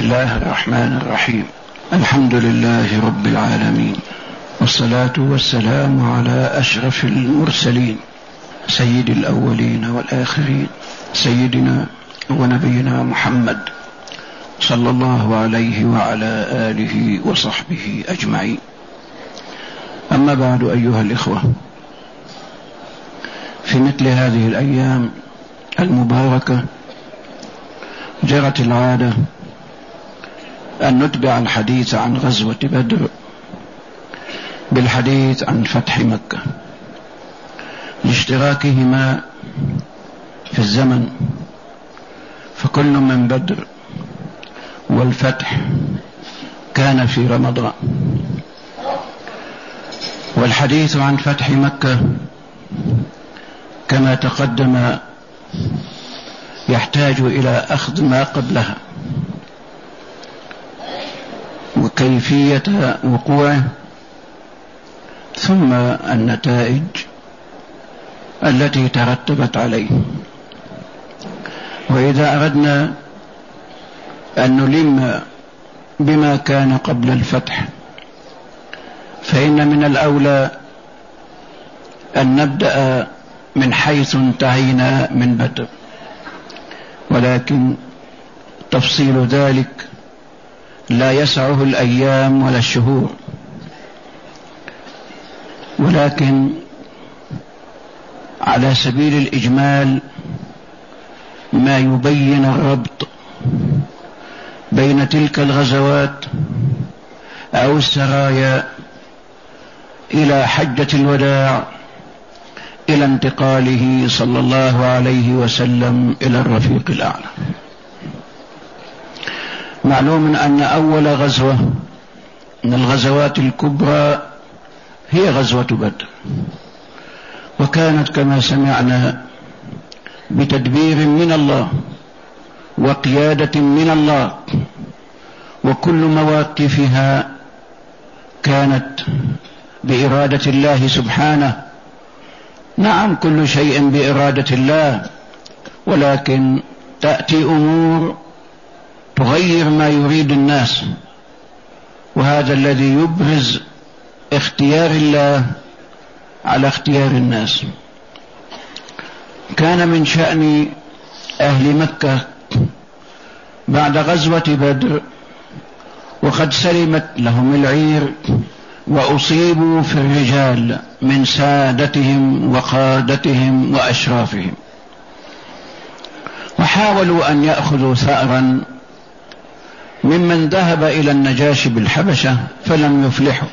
الله الرحمن الرحيم. الحمد لله رب العالمين، والصلاة والسلام على أشرف المرسلين سيد الأولين والآخرين، سيدنا ونبينا محمد صلى الله عليه وعلى آله وصحبه أجمعين. أما بعد، أيها الإخوة، في مثل هذه الأيام المباركة جرت العادة أن نتبع الحديث عن غزوة بدر بالحديث عن فتح مكة لاشتراكهما في الزمن، فكل من بدر والفتح كان في رمضان. والحديث عن فتح مكة كما تقدم يحتاج إلى أخذ ما قبلها وكيفية وقوعه، ثم النتائج التي ترتبت عليه. وإذا أردنا أن نلم بما كان قبل الفتح، فإن من الأولى أن نبدأ من حيث انتهينا من بدر، ولكن تفصيل ذلك لا يسعه الأيام ولا الشهور، ولكن على سبيل الإجمال ما يبين الربط بين تلك الغزوات أو السرايا إلى حجة الوداع، إلى انتقاله صلى الله عليه وسلم إلى الرفيق الأعلى. معلوم أن أول غزوة من الغزوات الكبرى هي غزوة بدر، وكانت كما سمعنا بتدبير من الله وقيادة من الله، وكل مواقفها كانت بإرادة الله سبحانه. نعم، كل شيء بإرادة الله، ولكن تأتي أمور تغير ما يريد الناس، وهذا الذي يبرز اختيار الله على اختيار الناس. كان من شأن أهل مكة بعد غزوة بدر وقد سلمت لهم العير وأصيبوا في الرجال من سادتهم وقادتهم وأشرافهم، وحاولوا أن يأخذوا ثأرا ممن ذهب إلى النجاشي بالحبشة فلم يفلحوا،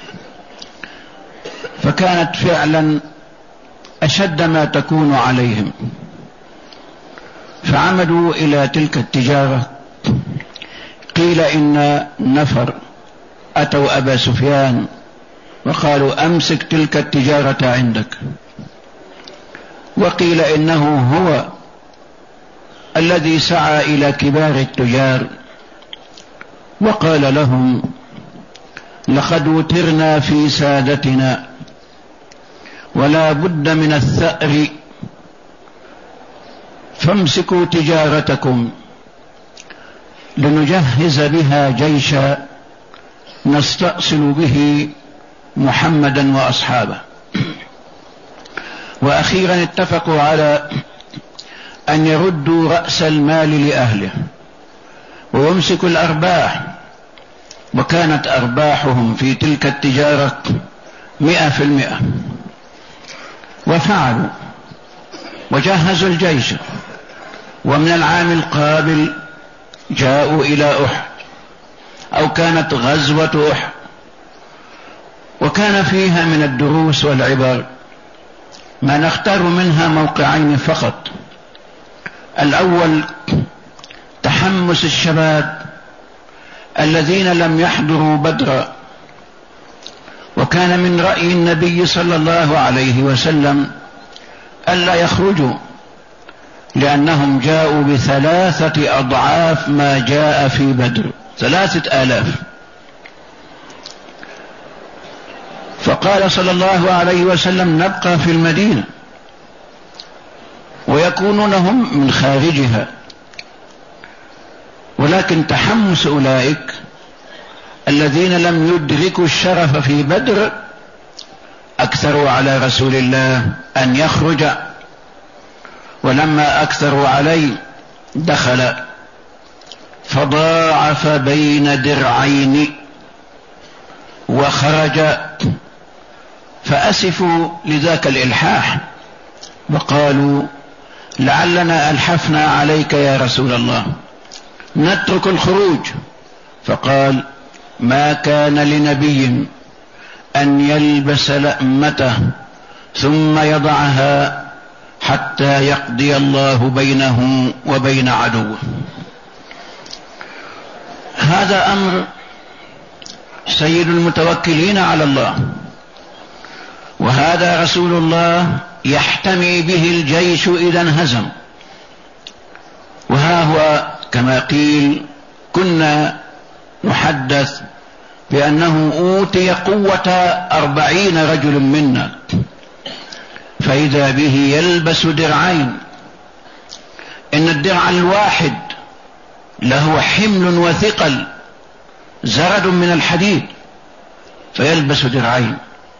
فكانت فعلا أشد ما تكون عليهم، فعمدوا إلى تلك التجارة. قيل إن نفر أتوا أبا سفيان وقالوا أمسك تلك التجارة عندك، وقيل إنه هو الذي سعى إلى كبار التجار وقال لهم لقد وترنا في سادتنا ولا بد من الثأر، فامسكوا تجارتكم لنجهز بها جيشا نستأصل به محمدا وأصحابه. وأخيرا اتفقوا على أن يردوا رأس المال لأهله ويمسكوا الأرباح، وكانت أرباحهم في تلك التجارة 100%. وفعلوا وجهزوا الجيش، ومن العام القابل جاءوا إلى أحد، أو كانت غزوة أحد، وكان فيها من الدروس والعبر ما نختار منها موقعين فقط. الأول تحمس الشباب الذين لم يحضروا بدرا، وكان من رأي النبي صلى الله عليه وسلم ألا يخرجوا، لأنهم جاءوا ب3 أضعاف ما جاء في بدر، 3000. فقال صلى الله عليه وسلم نبقى في المدينة، ويكونون هم من خارجها، ولكن تحمس أولئك الذين لم يدركوا الشرف في بدر أكثروا على رسول الله أن يخرج، ولما أكثروا عليه دخل فضاعف بين درعين وخرج، فأسفوا لذاك الإلحاح وقالوا لعلنا ألحفنا عليك يا رسول الله، نترك الخروج. فقال ما كان لنبي أن يلبس لأمته ثم يضعها حتى يقضي الله بينه وبين عدوه. هذا أمر سيد المتوكلين على الله، وهذا رسول الله يحتمي به الجيش إذا انهزم. وها هو كما قيل كنا نحدث بأنه أوتي قوة 40 رجل منا، فإذا به يلبس درعين، إن الدرع الواحد له حمل وثقل زرد من الحديد، فيلبس درعين.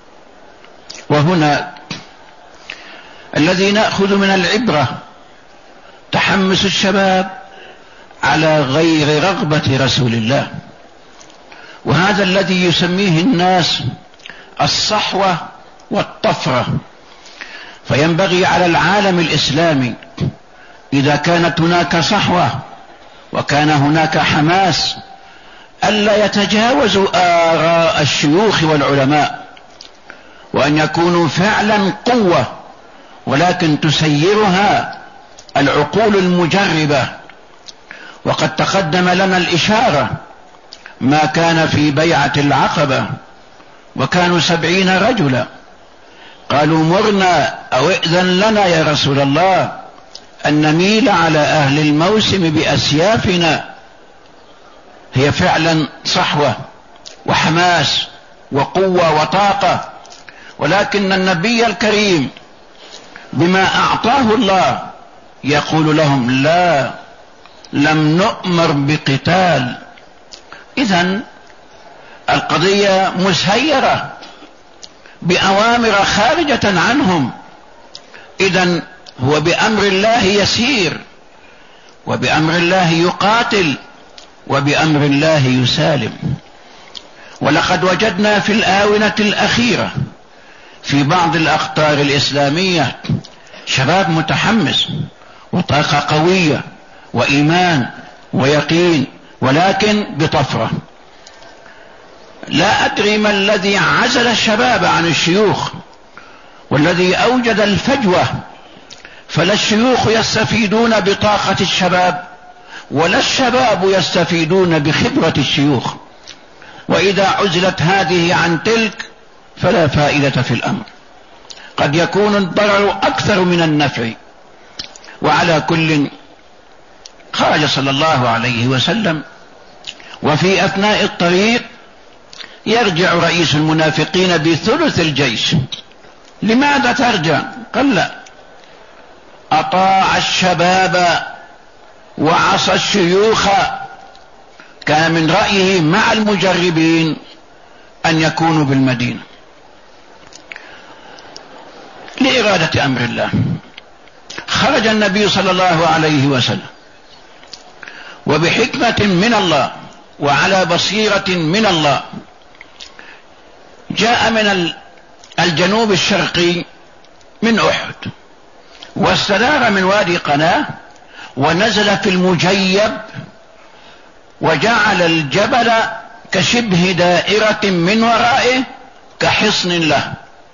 وهنا الذي نأخذ من العبرة تحمس الشباب على غير رغبة رسول الله، وهذا الذي يسميه الناس الصحوة والطفرة. فينبغي على العالم الإسلامي إذا كانت هناك صحوة وكان هناك حماس ألا يتجاوزوا آراء الشيوخ والعلماء، وأن يكونوا فعلا قوة، ولكن تسيرها العقول المجربة. وقد تقدم لنا الإشارة ما كان في بيعة العقبة، وكانوا 70 رجلا، قالوا مرنا أو ائذن لنا يا رسول الله أن نميل على أهل الموسم بأسيافنا. هي فعلا صحوة وحماس وقوة وطاقة، ولكن النبي الكريم بما أعطاه الله يقول لهم لا، لم نؤمر بقتال. إذن القضية مسيرة بأوامر خارجة عنهم. إذن هو بأمر الله يسير، وبأمر الله يقاتل، وبأمر الله يسالم. ولقد وجدنا في الآونة الأخيرة في بعض الأقطار الإسلامية شباب متحمس وطاقة قوية وإيمان ويقين، ولكن بطفرة. لا أدري ما الذي عزل الشباب عن الشيوخ والذي أوجد الفجوة، فلا الشيوخ يستفيدون بطاقة الشباب ولا الشباب يستفيدون بخبرة الشيوخ. وإذا عزلت هذه عن تلك فلا فائدة في الأمر، قد يكون الضرر أكثر من النفع. وعلى كل خرج صلى الله عليه وسلم، وفي أثناء الطريق يرجع رئيس المنافقين بثلث الجيش. لماذا ترجع؟ قال لا، أطاع الشباب وعصى الشيوخ. كان من رأيه مع المجربين أن يكونوا بالمدينة لإرادة أمر الله. خرج النبي صلى الله عليه وسلم وبحكمة من الله وعلى بصيرة من الله، جاء من الجنوب الشرقي من أحد، واستدار من وادي قناة ونزل في المجيب، وجعل الجبل كشبه دائرة من ورائه كحصن له،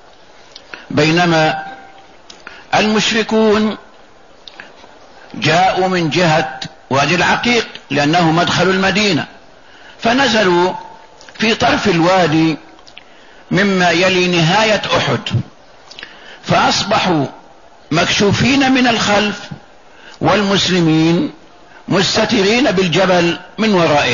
بينما المشركون جاءوا من جهة وادي العقيق لأنه مدخل المدينة، فنزلوا في طرف الوادي مما يلي نهاية أحد، فأصبحوا مكشوفين من الخلف، والمسلمين مستترين بالجبل من ورائه.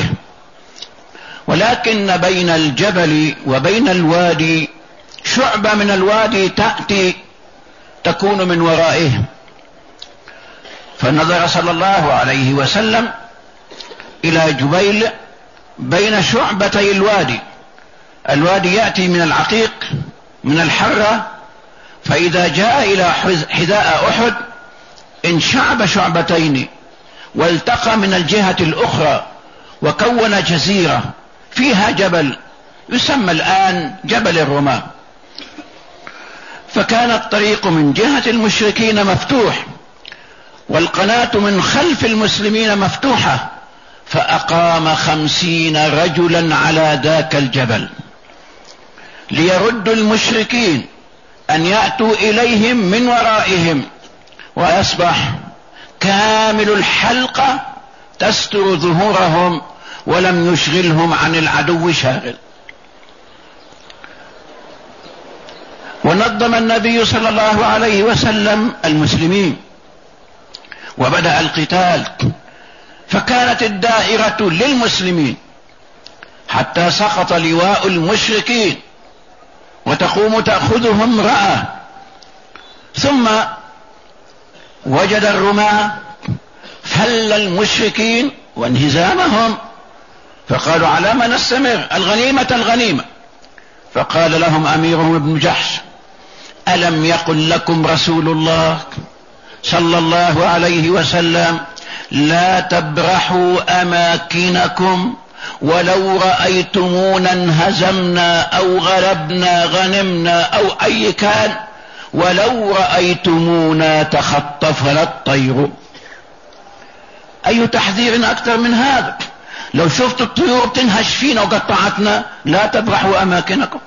ولكن بين الجبل وبين الوادي شعبة من الوادي تأتي تكون من ورائه. فنظر صلى الله عليه وسلم إلى جبيل بين شعبتي الوادي. الوادي يأتي من العقيق من الحرة، فإذا جاء إلى حذاء أحد انشعب شعبتين والتقى من الجهة الأخرى وكون جزيرة فيها جبل يسمى الآن جبل الرماة. فكان الطريق من جهة المشركين مفتوح والقناة من خلف المسلمين مفتوحة، فأقام 50 رجلا على ذاك الجبل ليردوا المشركين أن يأتوا إليهم من ورائهم، ويصبح كامل الحلقة تستر ظهورهم ولم يشغلهم عن العدو شاغل. ونظم النبي صلى الله عليه وسلم المسلمين وبدأ القتال، فكانت الدائرة للمسلمين حتى سقط لواء المشركين وتقوم تأخذهم امرأة. ثم وجد الرماة فل المشركين وانهزامهم، فقالوا على ما نستمر؟ الغنيمة الغنيمة. فقال لهم أميرهم ابن جحش: ألم يقل لكم رسول الله صلى الله عليه وسلم لا تبرحوا أماكنكم ولو رأيتمونا انهزمنا أو غلبنا غنمنا أو أي كان، ولو رأيتمونا تخطفنا الطير؟ أي تحذير أكثر من هذا؟ لو شفت الطيور تنهش فينا وقطعتنا لا تبرحوا أماكنكم.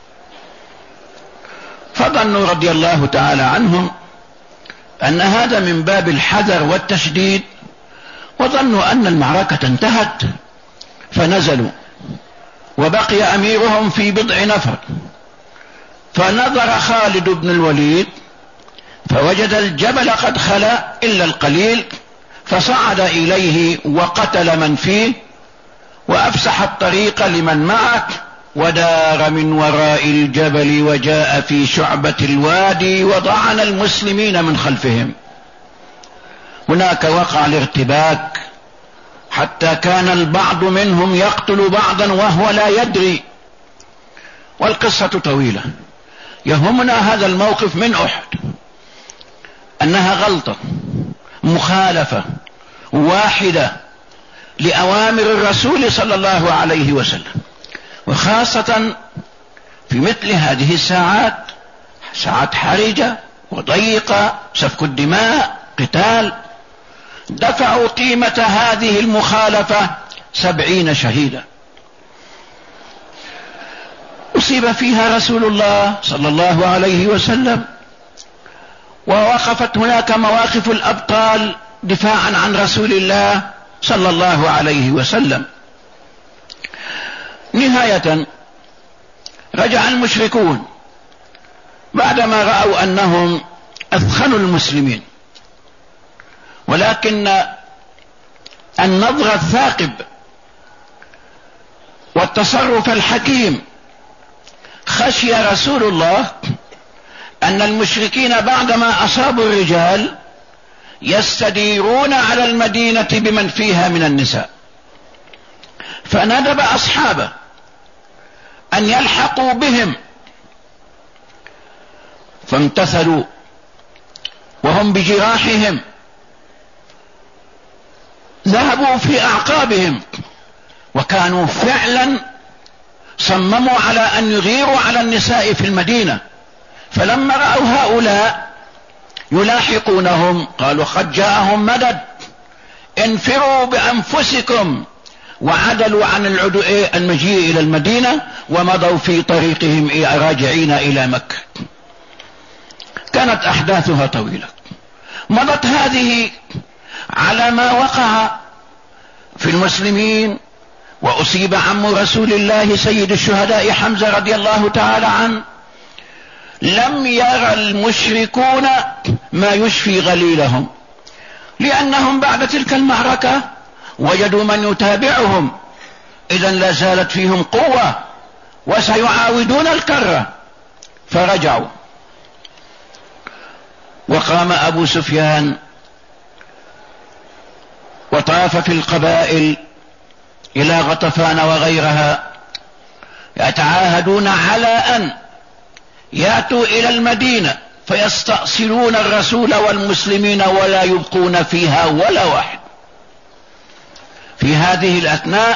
فظنوا رضي الله تعالى عنهم أن هذا من باب الحذر والتشديد، وظنوا أن المعركة انتهت، فنزلوا وبقي أميرهم في بضع نفر. فنظر خالد بن الوليد فوجد الجبل قد خلا إلا القليل، فصعد إليه وقتل من فيه وأفسح الطريق لمن معه، ودار من وراء الجبل وجاء في شعبة الوادي وضعن المسلمين من خلفهم. هناك وقع الارتباك حتى كان البعض منهم يقتل بعضا وهو لا يدري، والقصة طويلة. يهمنا هذا الموقف من أحد أنها غلطة مخالفة واحدة لأوامر الرسول صلى الله عليه وسلم، وخاصة في مثل هذه الساعات، ساعات حرجة وضيقة، سفك الدماء، قتال. دفعوا قيمة هذه المخالفة 70 شهيدا أصيب فيها رسول الله صلى الله عليه وسلم، ووقفت هناك مواقف الأبطال دفاعا عن رسول الله صلى الله عليه وسلم. نهاية رجع المشركون بعدما رأوا أنهم أثخنوا المسلمين، ولكن النظر الثاقب والتصرف الحكيم خشي رسول الله أن المشركين بعدما أصابوا الرجال يستديرون على المدينة بمن فيها من النساء، فندب أصحابه أن يلحقوا بهم، فامتثلوا وهم بجراحهم ذهبوا في أعقابهم، وكانوا فعلا صمموا على أن يغيروا على النساء في المدينة. فلما رأوا هؤلاء يلاحقونهم قالوا قد جاءهم مدد، انفروا بأنفسكم، وعدلوا عن المجيء إلى المدينة ومضوا في طريقهم راجعين إلى مكة. كانت أحداثها طويلة. مضت هذه على ما وقع في المسلمين، وأصيب عم رسول الله سيد الشهداء حمزة رضي الله تعالى عنه. لم يرى المشركون ما يشفي غليلهم، لأنهم بعد تلك المعركة وجدوا من يتابعهم، إذن لا زالت فيهم قوة وسيعاودون الكرة، فرجعوا. وقام أبو سفيان وطاف في القبائل إلى غطفان وغيرها يتعاهدون على أن يأتوا إلى المدينة فيستأصلون الرسول والمسلمين ولا يبقون فيها ولا واحد. في هذه الأثناء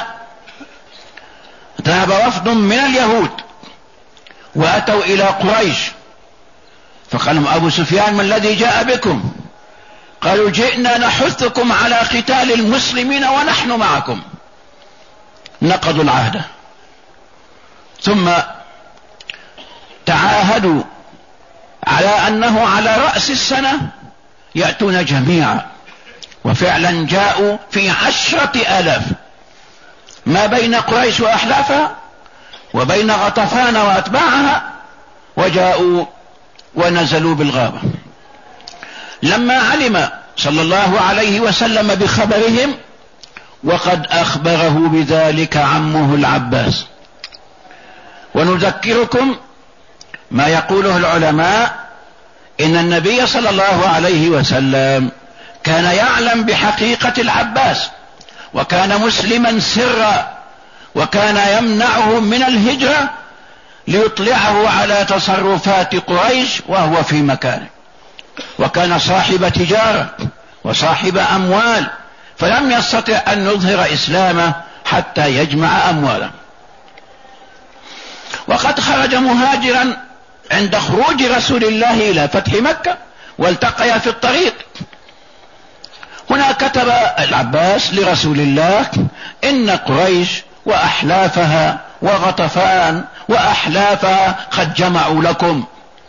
ذهب وفد من اليهود وأتوا إلى قريش فقال لهم أبو سفيان: ما الذي جاء بكم؟ قالوا: جئنا نحثكم على قتال المسلمين ونحن معكم. نقضوا العهد ثم تعاهدوا على أنه على رأس السنة يأتون جميعا، وفعلا جاءوا في 10,000 ما بين قريش وأحلافها وبين غطفان وأتباعها، وجاءوا ونزلوا بالغابة. لما علم صلى الله عليه وسلم بخبرهم وقد أخبره بذلك عمه العباس. ونذكركم ما يقوله العلماء إن النبي صلى الله عليه وسلم كان يعلم بحقيقة العباس وكان مسلما سرا، وكان يمنعه من الهجرة ليطلعه على تصرفات قريش وهو في مكانه، وكان صاحب تجارة وصاحب أموال، فلم يستطع أن يظهر إسلامه حتى يجمع أمواله. وقد خرج مهاجرا عند خروج رسول الله إلى فتح مكة والتقيا في الطريق. هنا كتب العباس لرسول الله: إن قريش وأحلافها وغطفان وأحلافها قد جمعوا لكم.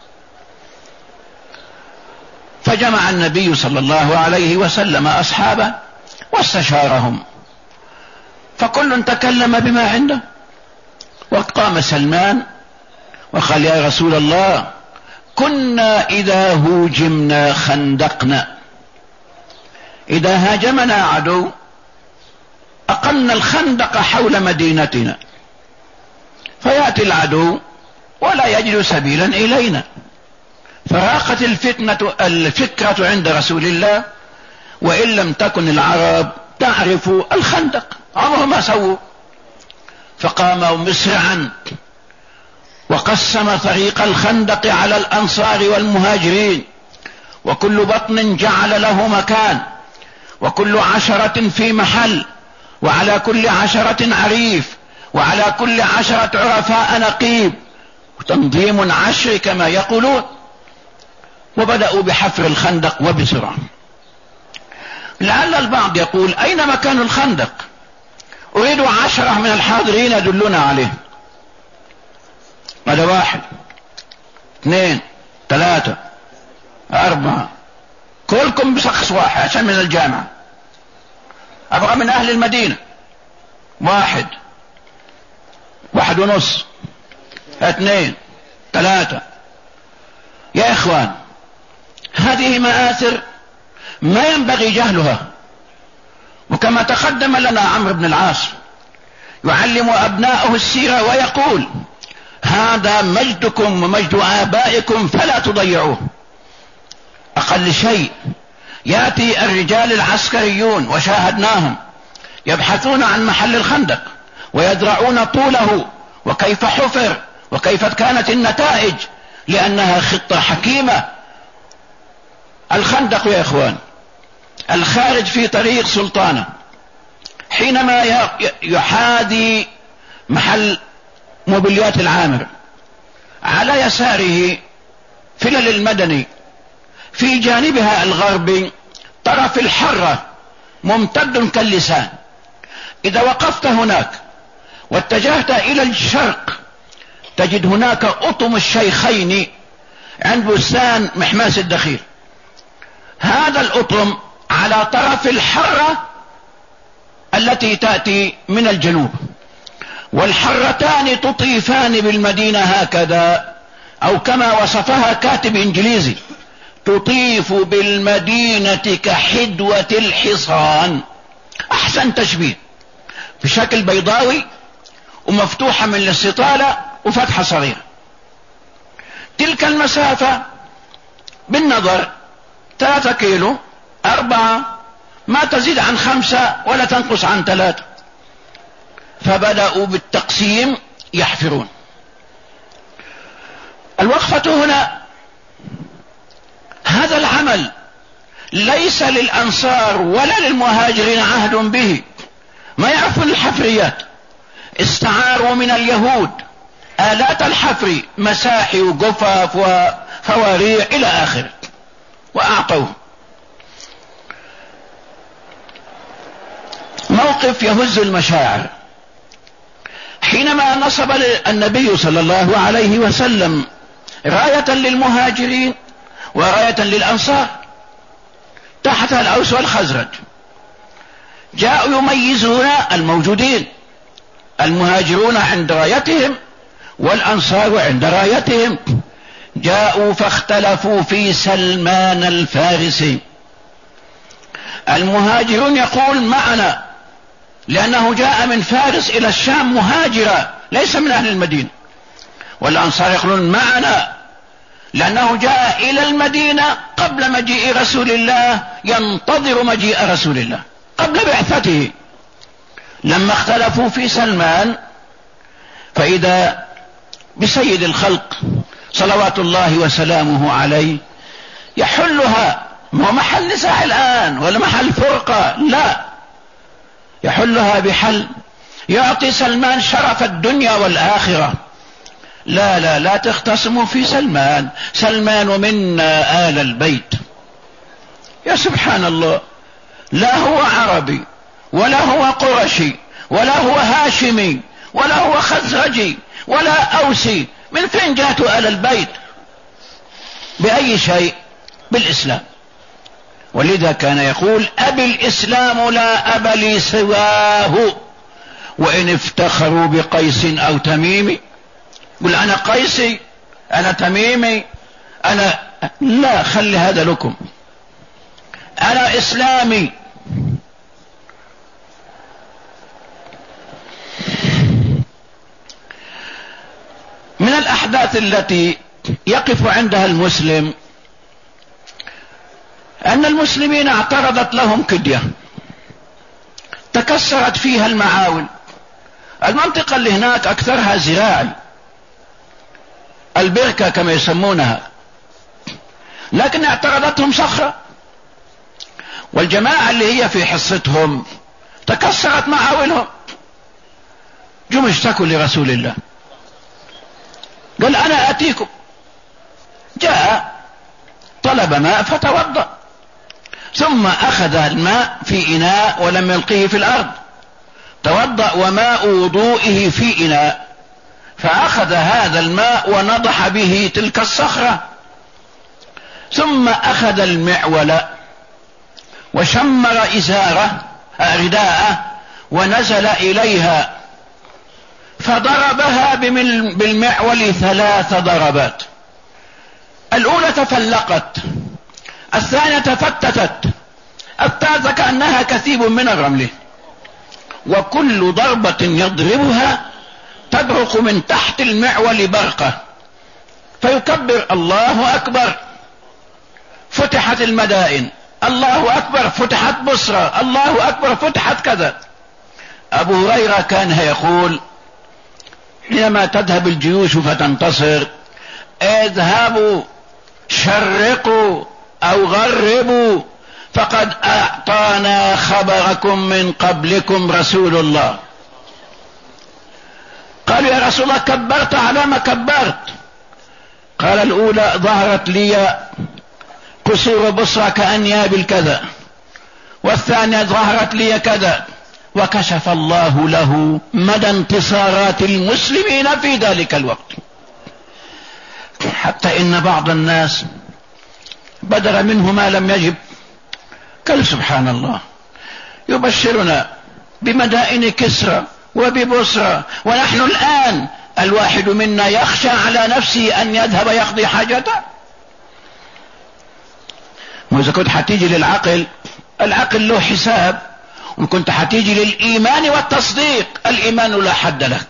فجمع النبي صلى الله عليه وسلم أصحابه واستشارهم، فكل تكلم بما عنده. وقام سلمان وقال: يا رسول الله، كنا إذا هوجمنا خندقنا، إذا هاجمنا عدو أقمنا الخندق حول مدينتنا، فيأتي العدو ولا يجد سبيلا إلينا. فراقت الفكرة عند رسول الله، وإن لم تكن العرب تعرف الخندق عمرهم ما سووا. فقام مسرعا وقسم طريق الخندق على الأنصار والمهاجرين، وكل بطن جعل له مكان، وكل 10 في محل، وعلى كل 10 عريف، وعلى كل 10 عرفاء نقيب، تنظيم 10 كما يقولون. وبدأوا بحفر الخندق وبسرعة. لعل البعض يقول: أين مكان الخندق؟ أريد 10 من الحاضرين يدلون عليه. هذا 1 2 3 4، كلكم بشخص واحد عشان من الجامعة. أبغى من أهل المدينة 1 1.5 2 3. يا إخوان، هذه مآثر ما ينبغي جهلها. وكما تقدم لنا عمرو بن العاص يعلم أبناءه السيرة ويقول: هذا مجدكم ومجد آبائكم فلا تضيعوه. أقل شيء يأتي الرجال العسكريون وشاهدناهم يبحثون عن محل الخندق ويدرعون طوله وكيف حفر وكيف كانت النتائج، لأنها خطة حكيمة. الخندق يا إخوان الخارج في طريق سلطانة، حينما يحاذي محل موبيليات العامر، على يساره فلل المدني، في جانبها الغربي طرف الحرة ممتد كاللسان. إذا وقفت هناك واتجهت إلى الشرق تجد هناك أطم الشيخين عند بستان محماس الدخيل. هذا الأطم على طرف الحرة التي تأتي من الجنوب، والحرتان تطيفان بالمدينة هكذا، أو كما وصفها كاتب إنجليزي: تطيف بالمدينة كحدوة الحصان. أحسن تشبيه، بشكل بيضاوي ومفتوحة من الاستطالة وفتحة صغيرة. تلك المسافة بالنظر 3 كيلو 4، ما تزيد عن 5 ولا تنقص عن 3. فبدأوا بالتقسيم يحفرون. الوقفة هنا، هذا العمل ليس للأنصار ولا للمهاجرين عهد به، ما يعرفون الحفريات، استعاروا من اليهود آلات الحفر، مساحي وقفف وفواريع إلى آخره، وأعطوه. موقف يهز المشاعر حينما نصب النبي صلى الله عليه وسلم راية للمهاجرين وراية للأنصار تحت الأوس والخزرج. جاءوا يميزون الموجودين، المهاجرون عند رايتهم والأنصار عند رايتهم. جاءوا فاختلفوا في سلمان الفارسي. المهاجرون يقول معنا لأنه جاء من فارس إلى الشام مهاجرا ليس من أهل المدينة، والأنصار يقولون معنا لأنه جاء إلى المدينة قبل مجيء رسول الله، ينتظر مجيء رسول الله قبل بعثته. لما اختلفوا في سلمان فإذا بسيد الخلق صلوات الله وسلامه عليه يحلها، ما محل نزاع الآن ولا محل فرقة، لا، يحلها بحل يعطي سلمان شرف الدنيا والآخرة. لا لا لا تختصموا في سلمان، سلمان منا آل البيت. يا سبحان الله، لا هو عربي ولا هو قرشي ولا هو هاشمي ولا هو خزرجي ولا أوسي، من فين جاءتوا آل البيت؟ بأي شيء؟ بالإسلام. ولذا كان يقول أبي الإسلام لا أب لي سواه، وإن افتخروا بقيس أو تميمي، قل أنا قيسي أنا تميمي أنا، لا، خلي هذا لكم، أنا إسلامي. من الأحداث التي يقف عندها المسلم أن المسلمين اعترضت لهم كدية تكسرت فيها المعاول. المنطقة اللي هناك أكثرها زراعي، البركة كما يسمونها، لكن اعترضتهم صخرة، والجماعة اللي هي في حصتهم تكسرت معاولهم. جم اشتكوا لرسول الله، قال أنا أتيكم. جاء طلب ماء فتوضأ، ثم أخذ الماء في إناء ولم يلقيه في الأرض، توضأ وماء وضوئه في إناء، فأخذ هذا الماء ونضح به تلك الصخرة، ثم أخذ المعول وشمر إزاره رداءه ونزل إليها فضربها بالمعول 3 ضربات. الأولى تفلقت، الثانية تفتتت، الثالثة كأنها كثيب من الرمل، وكل ضربة يضربها تبرق من تحت المعول برقة، فيكبر الله أكبر، فتحت المدائن، الله أكبر، فتحت بصرى، الله أكبر، فتحت كذا. أبو هريرة كان يقول حينما تذهب الجيوش فتنتصر: اذهبوا شرقوا أو غربوا فقد أعطانا خبركم من قبلكم رسول الله. قالوا: يا رسول الله كبرت على ما كبرت؟ قال: الأولى ظهرت لي قصور بصرى كأنياب الكذا، والثانية ظهرت لي كذا، وكشف الله له مدى انتصارات المسلمين في ذلك الوقت، حتى إن بعض الناس بدر منه ما لم يجب. قال: سبحان الله، يبشرنا بمدائن كسرى وببصرى، ونحن الآن الواحد منا يخشى على نفسه أن يذهب يقضي حاجته. وإذا كنت حتيجي للعقل، العقل له حساب، وإن كنت حتيجي للإيمان والتصديق، الإيمان لا حد له.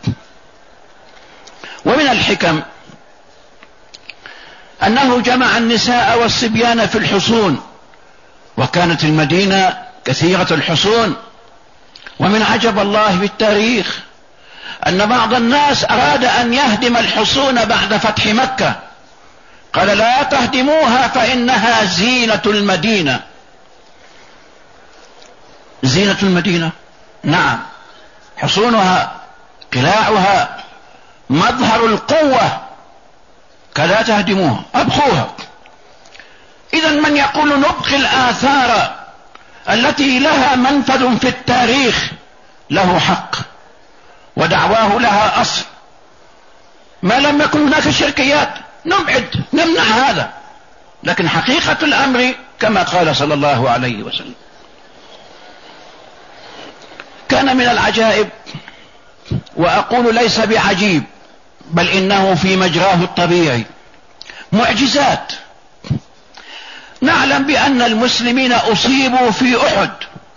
ومن الحكم أنه جمع النساء والصبيان في الحصون، وكانت المدينة كثيرة الحصون. ومن عجب الله بالتاريخ أن بعض الناس أراد أن يهدم الحصون بعد فتح مكة، قال لا تهدموها فإنها زينة المدينة. زينة المدينة، نعم، حصونها قلاعها مظهر القوة، كلا تهدموها أبقوها. إذا من يقول نبقي الآثار التي لها منفذ في التاريخ له حق، ودعواه لها أصل، ما لم يكن هناك شركيات نبعد نمنع هذا. لكن حقيقة الأمر كما قال صلى الله عليه وسلم. كان من العجائب، وأقول ليس بعجيب بل إنه في مجراه الطبيعي، معجزات. نعلم بأن المسلمين أصيبوا في أحد،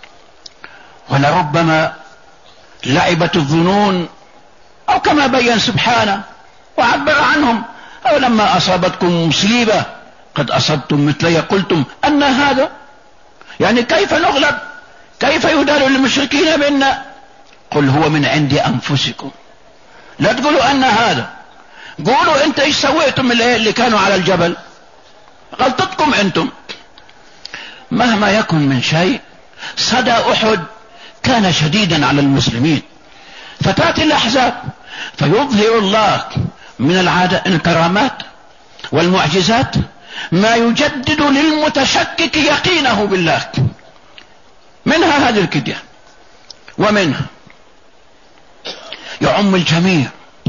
ولربما لعبت الظنون، أو كما بين سبحانه وعبر عنهم: أو لما أصابتكم مصيبة قد أصبتم مثلي قلتم أن هذا، يعني كيف نغلب، كيف يدار للمشركين منا؟ قل هو من عند أنفسكم، لا تقولوا أن هذا، قولوا أنت إيش سويتم اللي كانوا على الجبل، غلطتكم أنتم. مهما يكن من شيء، صدى أحد كان شديدا على المسلمين، فتأتي الأحزاب فيظهر الله من الكرامات والمعجزات ما يجدد للمتشكك يقينه بالله. منها هذه الكدية، ومنها يعم الجميع.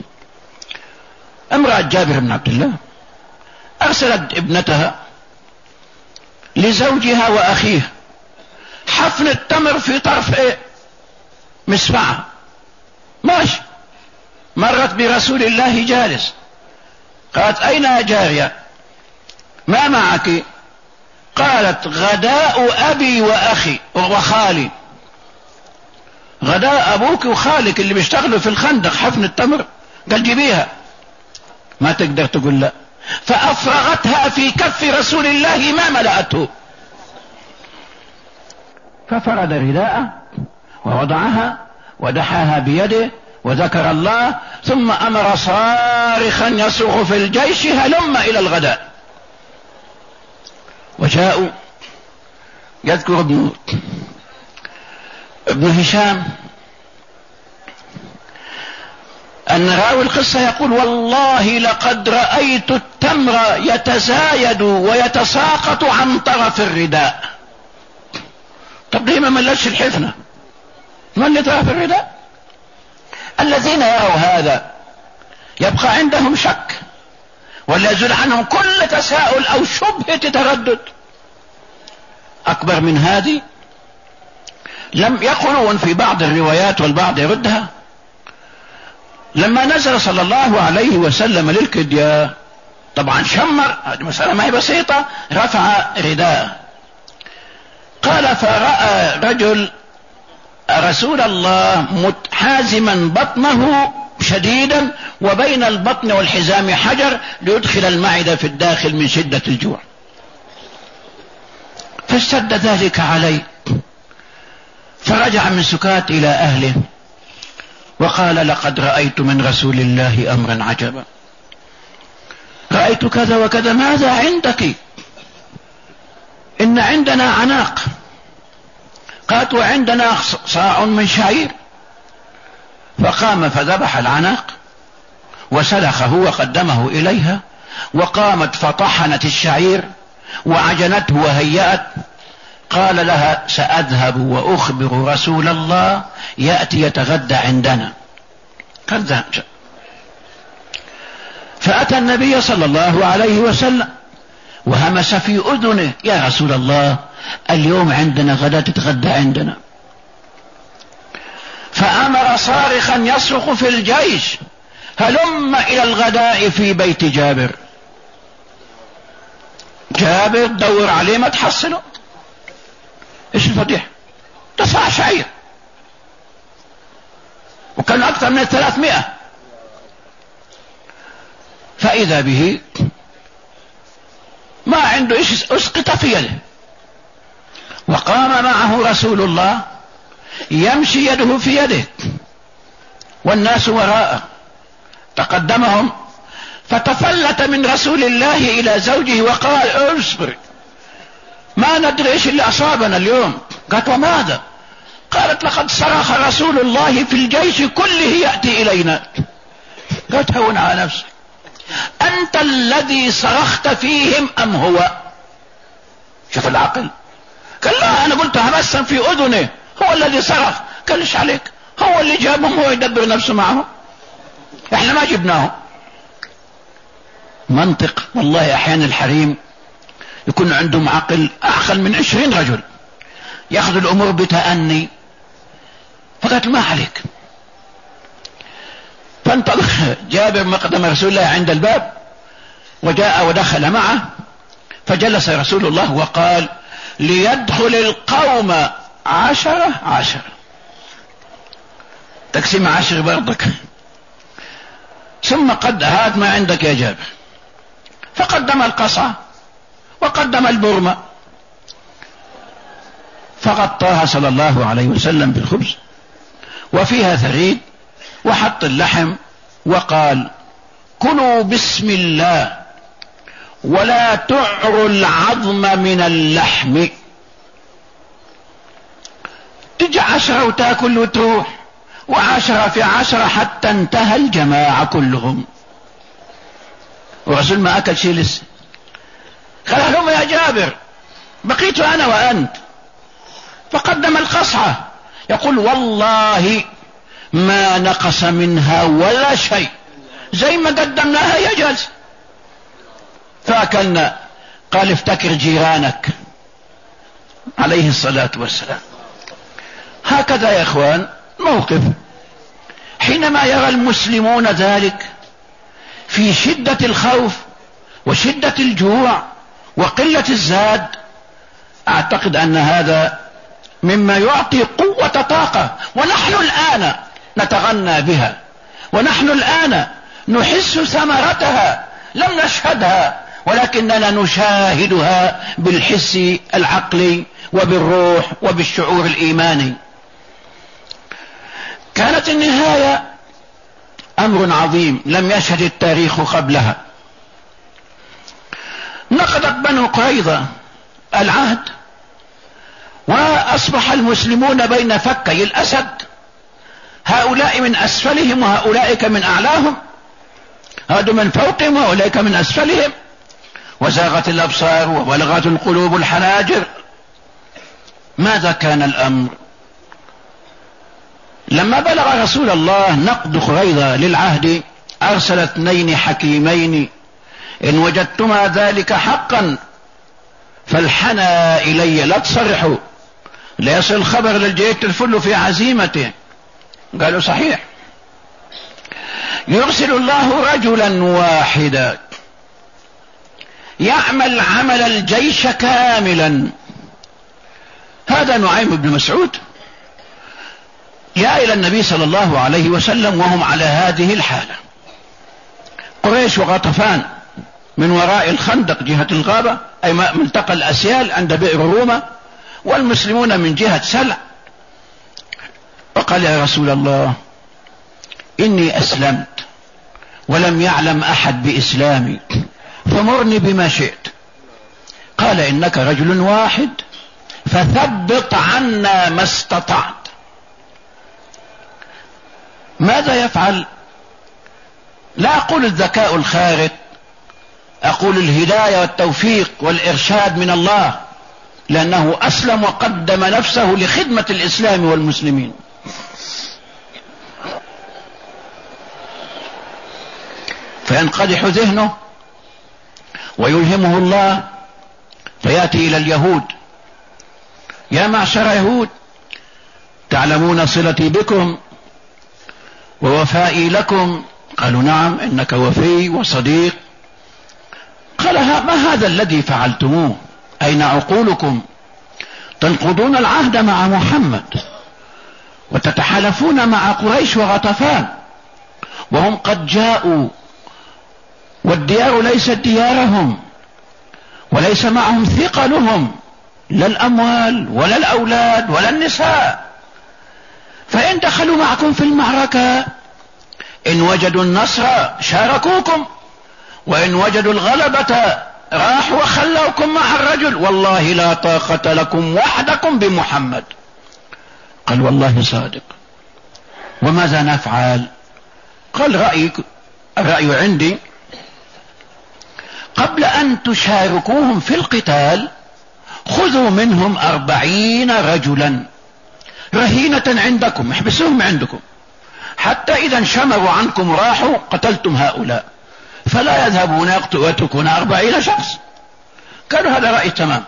امرأة جابر بن عبد الله أرسلت ابنتها لزوجها وأخيه حفن التمر في طرف مسمعها، ماشي، مرت برسول الله جالس، قالت أين يا جارية، ما معك؟ قالت غداء أبي وأخي وخالي. غداء أبوك وخالك اللي بيشتغلوا في الخندق حفن التمر، قال جيبيها. ما تقدر تقول لا، فأفرغتها في كف رسول الله ما ملأته، ففرد رداءه ووضعها ودحاها بيده وذكر الله، ثم أمر صارخا يصرخ في الجيش: هلم إلى الغداء. وجاءوا. يذكر ابن هشام أن راوي القصة يقول: والله لقد رأيت التمر يتزايد ويتساقط عن طرف الرداء. طب ليه ما ملش الحفنة؟ من طرف الرداء؟ الذين يروا هذا يبقى عندهم شك، ولا يزول عنهم كل تساؤل أو شبهة تردد. أكبر من هذه لم يقولون في بعض الروايات والبعض يردها: لما نزل صلى الله عليه وسلم للكدية، طبعا شمر، هذه مسألة ما هي بسيطة، رفع رداءه. قال: فرأى رجل رسول الله حازما بطنه شديدا، وبين البطن والحزام حجر ليدخل المعدة في الداخل من شدة الجوع، فاشتد ذلك عليه، فرجع من سكات إلى أهله وقال: لقد رأيت من رسول الله أمرا عجبا، رأيت كذا وكذا، ماذا عندك؟ إن عندنا عناق. قالت: وعندنا صاع من شعير. فقام فذبح العناق وسلخه وقدمه إليها، وقامت فطحنت الشعير وعجنته وهيأت. قال لها: سأذهب وأخبر رسول الله يأتي يتغدى عندنا. قد فأتى النبي صلى الله عليه وسلم وهمس في أذنه: يا رسول الله، اليوم عندنا غدا تتغدى عندنا. فأمر صارخا يصرخ في الجيش: هلم إلى الغداء في بيت جابر. جابر دور عليه ما تحصله. ايش الفضيحة؟ تصاع شعير، وكان أكثر من 300. فإذا به ما عنده إيش، أسقط في يده. وقام معه رسول الله يمشي يده في يده، والناس وراءه، تقدمهم فتفلت من رسول الله إلى زوجه وقال اصبر، ما ندري ايش اللي أصابنا اليوم. قالت وماذا؟ قالت لقد صرخ رسول الله في الجيش كله يأتي إلينا. قالت هون على نفسك، أنت الذي صرخت فيهم أم هو؟ شوف العقل. قال لا، أنا قلت همسا في أذنه، هو الذي صرخ. قال ايش عليك، هو اللي جابهم، هو يدبر نفسه معهم، احنا ما جبناهم. منطق. والله أحيانا الحريم يكون عندهم عقل أعقل من 20 رجل، يأخذ الأمور بتأني. فقالت ما عليك. فانطلق جابر مقدم رسول الله عند الباب، وجاء ودخل معه، فجلس رسول الله وقال ليدخل القوم 10 تقسيم 10 برضك. ثم قد هات ما عندك يا جابر، فقدم القصعة وقدم البرمة، فغطاها صلى الله عليه وسلم بالخبز وفيها ثريد، وحط اللحم وقال كلوا بسم الله ولا تعروا العظم من اللحم. تجي 10 وتاكل وتروح، و10 في 10 حتى انتهى الجماعة كلهم، ورسول ما أكل شيء لسه. قال لهم يا جابر بقيت أنا وأنت. فقدم القصعة، يقول والله ما نقص منها ولا شيء، زي ما قدمناها يجلس. فأكلنا. قال افتكر جيرانك عليه الصلاة والسلام. هكذا يا اخوان موقف حينما يرى المسلمون ذلك في شدة الخوف وشدة الجوع وقلة الزاد. اعتقد ان هذا مما يعطي قوة طاقة، ونحن الآن نتغنى بها، ونحن الآن نحس ثمرتها، لم نشهدها ولكننا نشاهدها بالحس العقلي وبالروح وبالشعور الإيماني. كانت النهاية أمر عظيم لم يشهد التاريخ قبلها. نقضت بنو قريظة العهد، وأصبح المسلمون بين فكي الأسد، هؤلاء من أسفلهم وهؤلاء من أعلاهم، هذا من فوقهم وأولئك من أسفلهم، وزاغت الأبصار وبلغت القلوب الحناجر. ماذا كان الأمر؟ لما بلغ رسول الله نقض قريظة للعهد أرسل 2 حكيمين إن وجدتما ذلك حقا فالحنا إلي، لا تصرحوا، لا يصل الخبر للجيش الفل في عزيمته. قالوا صحيح. يرسل الله رجلا واحدا يعمل عمل الجيش كاملا. هذا نعيم بن مسعود جاء إلى النبي صلى الله عليه وسلم وهم على هذه الحالة. قريش وغطفان من وراء الخندق جهة الغابة، أي ملتقى الأسيال عند بئر روما، والمسلمون من جهة سلع. وقال يا رسول الله إني أسلمت ولم يعلم أحد بإسلامي، فمرني بما شئت. قال إنك رجل واحد فثبط عنا ما استطعت. ماذا يفعل؟ لا أقول الذكاء الخارق، أقول الهداية والتوفيق والإرشاد من الله، لأنه أسلم وقدم نفسه لخدمة الإسلام والمسلمين. فينقدح ذهنه ويلهمه الله، فيأتي إلى اليهود: يا معشر يهود، تعلمون صلتي بكم ووفائي لكم. قالوا نعم، إنك وفي وصديق. قال ما هذا الذي فعلتموه؟ أين عقولكم؟ تنقضون العهد مع محمد وتتحالفون مع قريش وغطفان، وهم قد جاءوا والديار ليست ديارهم وليس معهم ثقلهم، لا الأموال ولا الأولاد ولا النساء، فإن دخلوا معكم في المعركة إن وجدوا النصر شاركوكم، وإن وجدوا الغلبة راحوا وخلوكم مع الرجل، والله لا طاقة لكم وحدكم بمحمد. قال والله صادق. وماذا نفعل؟ قال الرأي عندي قبل أن تشاركوهم في القتال خذوا منهم 40 رجلا رهينة عندكم، احبسوهم عندكم حتى إذا انشمروا عنكم راحوا قتلتم هؤلاء، فلا يذهبون ويتركون 40 شخص. قالوا هذا رأي تمام.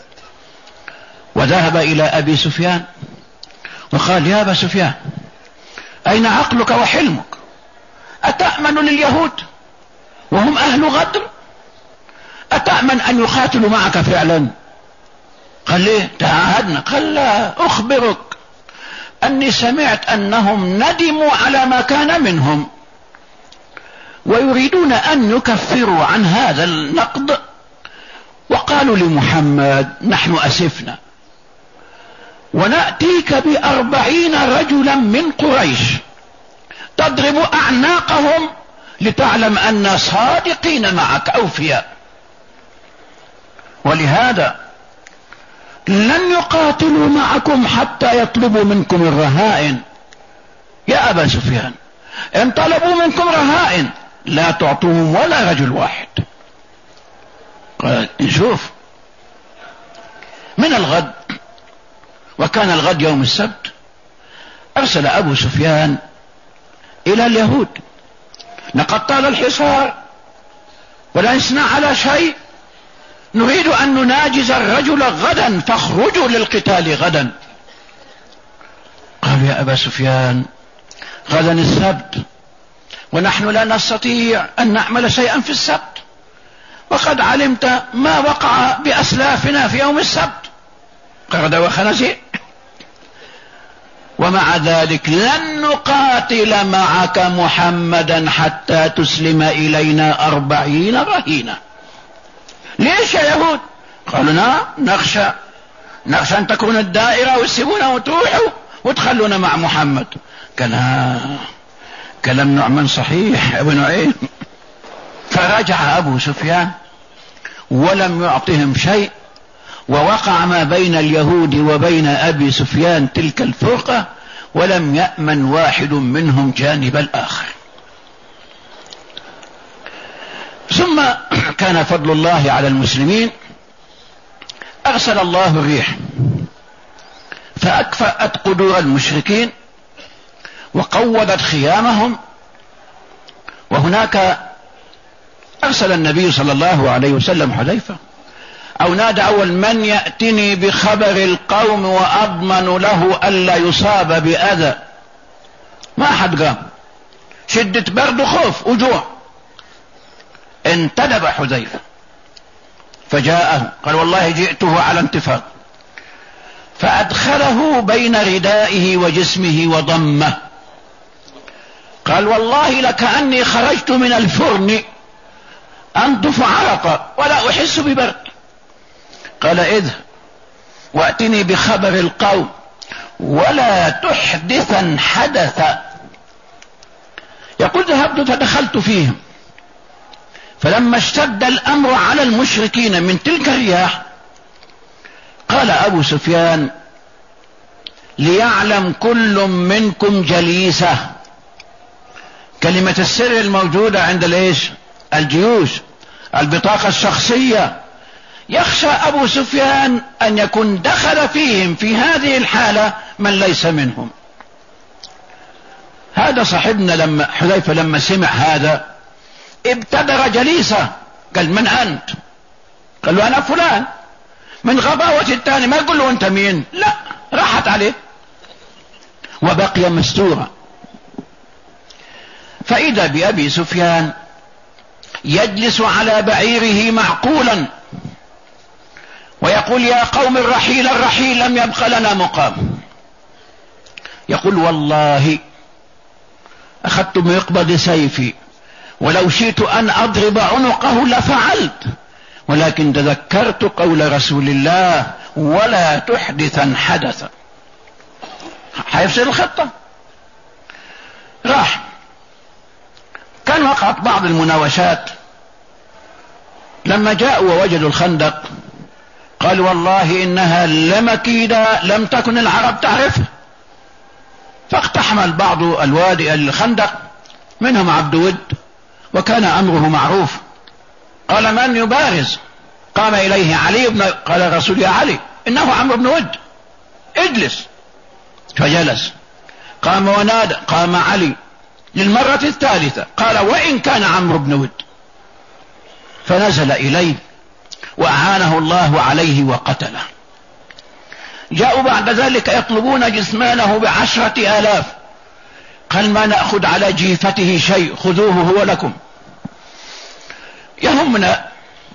وذهب إلى أبي سفيان وقال يا أبا سفيان أين عقلك وحلمك؟ أتأمن لليهود وهم أهل غدر؟ أتأمن أن يقاتلوا معك فعلا؟ قال ليه تعاهدنا؟ قال لا، أخبرك أني سمعت أنهم ندموا على ما كان منهم ويريدون أن يكفروا عن هذا النقد، وقالوا لمحمد نحن أسفنا ونأتيك ب40 رجلا من قريش تضرب أعناقهم لتعلم أن صادقين معك أوفياء، ولهذا لن يقاتلوا معكم حتى يطلبوا منكم الرهائن. يا أبا سفيان إن طلبوا منكم رهائن لا تعطوهم ولا رجل واحد. قال نشوف. من الغد، وكان الغد يوم السبت، أرسل أبو سفيان إلى اليهود لقد طال الحصار ولا يصنع على شيء، نريد أن نناجز الرجل غدا فاخرجوا للقتال غدا. قال يا أبا سفيان غدا السبت ونحن لا نستطيع أن نعمل شيئا في السبت، وقد علمت ما وقع بأسلافنا في يوم السبت قرد وخنزير، ومع ذلك لن نقاتل معك محمدا حتى تسلم إلينا 40 رهينة. ليش يا يهود؟ قالوا نخشى أن تكون الدائرة ويسيبونا وتروحوا وتخلونا مع محمد. كلام نعمان صحيح ابن نعيم. فرجع أبو سفيان ولم يعطهم شيء، ووقع ما بين اليهود وبين أبي سفيان تلك الفرقة، ولم يأمن واحد منهم جانب الآخر. ثم كان فضل الله على المسلمين، أرسل الله الريح فأكفأت قدور المشركين وقوضت خيامهم، وهناك أرسل النبي صلى الله عليه وسلم حذيفة أو نادى أول من يأتني بخبر القوم وأضمن له ألا يصاب بأذى. ما أحد قام، شدة برد وخوف وجوع. انتدب حذيفة فجاءه قال والله جئته على انتفاض، فأدخله بين ردائه وجسمه وضمه. قال والله لكأني خرجت من الفرن أنضف عرقا ولا أحس ببرد. قال اذهب وأتني بخبر القوم ولا تحدثا حدثا. يقول ذهبت فدخلت فيهم، فلما اشتد الأمر على المشركين من تلك الرياح قال أبو سفيان ليعلم كل منكم جليسه، كلمة السر الموجودة عند الجيوش، البطاقة الشخصية. يخشى أبو سفيان أن يكون دخل فيهم في هذه الحالة من ليس منهم. هذا صاحبنا حذيفة لما سمع هذا ابتدر جليسه، قال من أنت؟ قال له أنا فلان. من غباوة الثاني ما يقول له أنت مين، لا، راحت عليه وبقي مستورا. فإذا بأبي سفيان يجلس على بعيره معقولا ويقول يا قوم الرحيل لم يبق لنا مقام. يقول والله أخذت مقبض سيفي ولو شئت أن أضرب عنقه لفعلت، ولكن تذكرت قول رسول الله ولا تحدثا حدثا. حيفسر الخطة. راح وقعت بعض المناوشات لما جاءوا ووجدوا الخندق، قال والله إنها لمكيدة لم تكن العرب تعرفها. فاقتحم البعض الوادي الخندق، منهم عبد ود وكان أمره معروف. قال من يبارز؟ قام إليه علي قال الرسول يا علي إنه عمرو بن ود اجلس. فجلس. قام ونادى، قام علي للمرة الثالثة قال وإن كان عمرو بن ود. فنزل إليه وأعانه الله عليه وقتله. جاءوا بعد ذلك يطلبون جثمانه ب10,000. قال ما نأخذ على جيفته شيء، خذوه هو لكم. يهمنا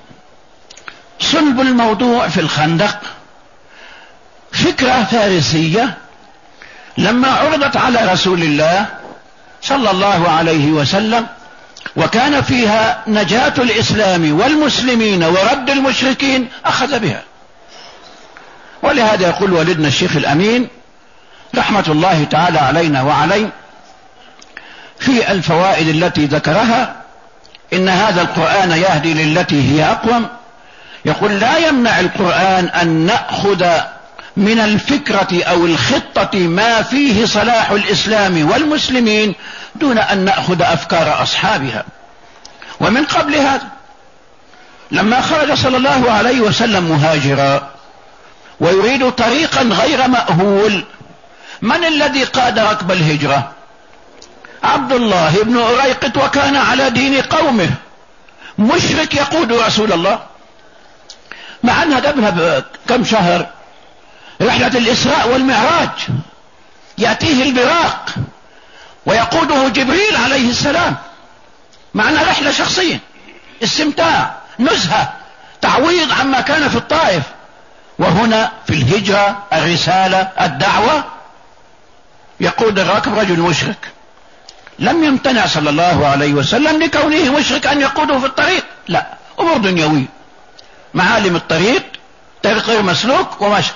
صلب الموضوع في الخندق فكرة فارسية لما عرضت على رسول الله صلى الله عليه وسلم، وكان فيها نجاة الإسلام والمسلمين ورد المشركين، أخذ بها. ولهذا يقول والدنا الشيخ الأمين رحمة الله تعالى علينا وعليه في الفوائد التي ذكرها إن هذا القرآن يهدي للتي هي أقوم. يقول لا يمنع القرآن أن نأخذ من الفكرة أو الخطة ما فيه صلاح الإسلام والمسلمين دون أن نأخذ أفكار أصحابها. ومن قبل هذا لما خرج صلى الله عليه وسلم مهاجرا ويريد طريقا غير مأهول، من الذي قاد ركب الهجرة؟ عبد الله بن أريقط، وكان على دين قومه، مشرك يقود رسول الله، مع أنها تذهب كم شهر رحلة الإسراء والمعراج، يأتيه البراق ويقوده جبريل عليه السلام، معنى رحلة شخصية، استمتاع، نزهة، تعويض عما كان في الطائف. وهنا في الهجرة الرسالة الدعوة يقود الراكب رجل مشرك. لم يمتنع صلى الله عليه وسلم لكونه مشرك أن يقوده في الطريق، لا، أمور دنيوية، معالم الطريق، طريق غير مسلوك ومشى.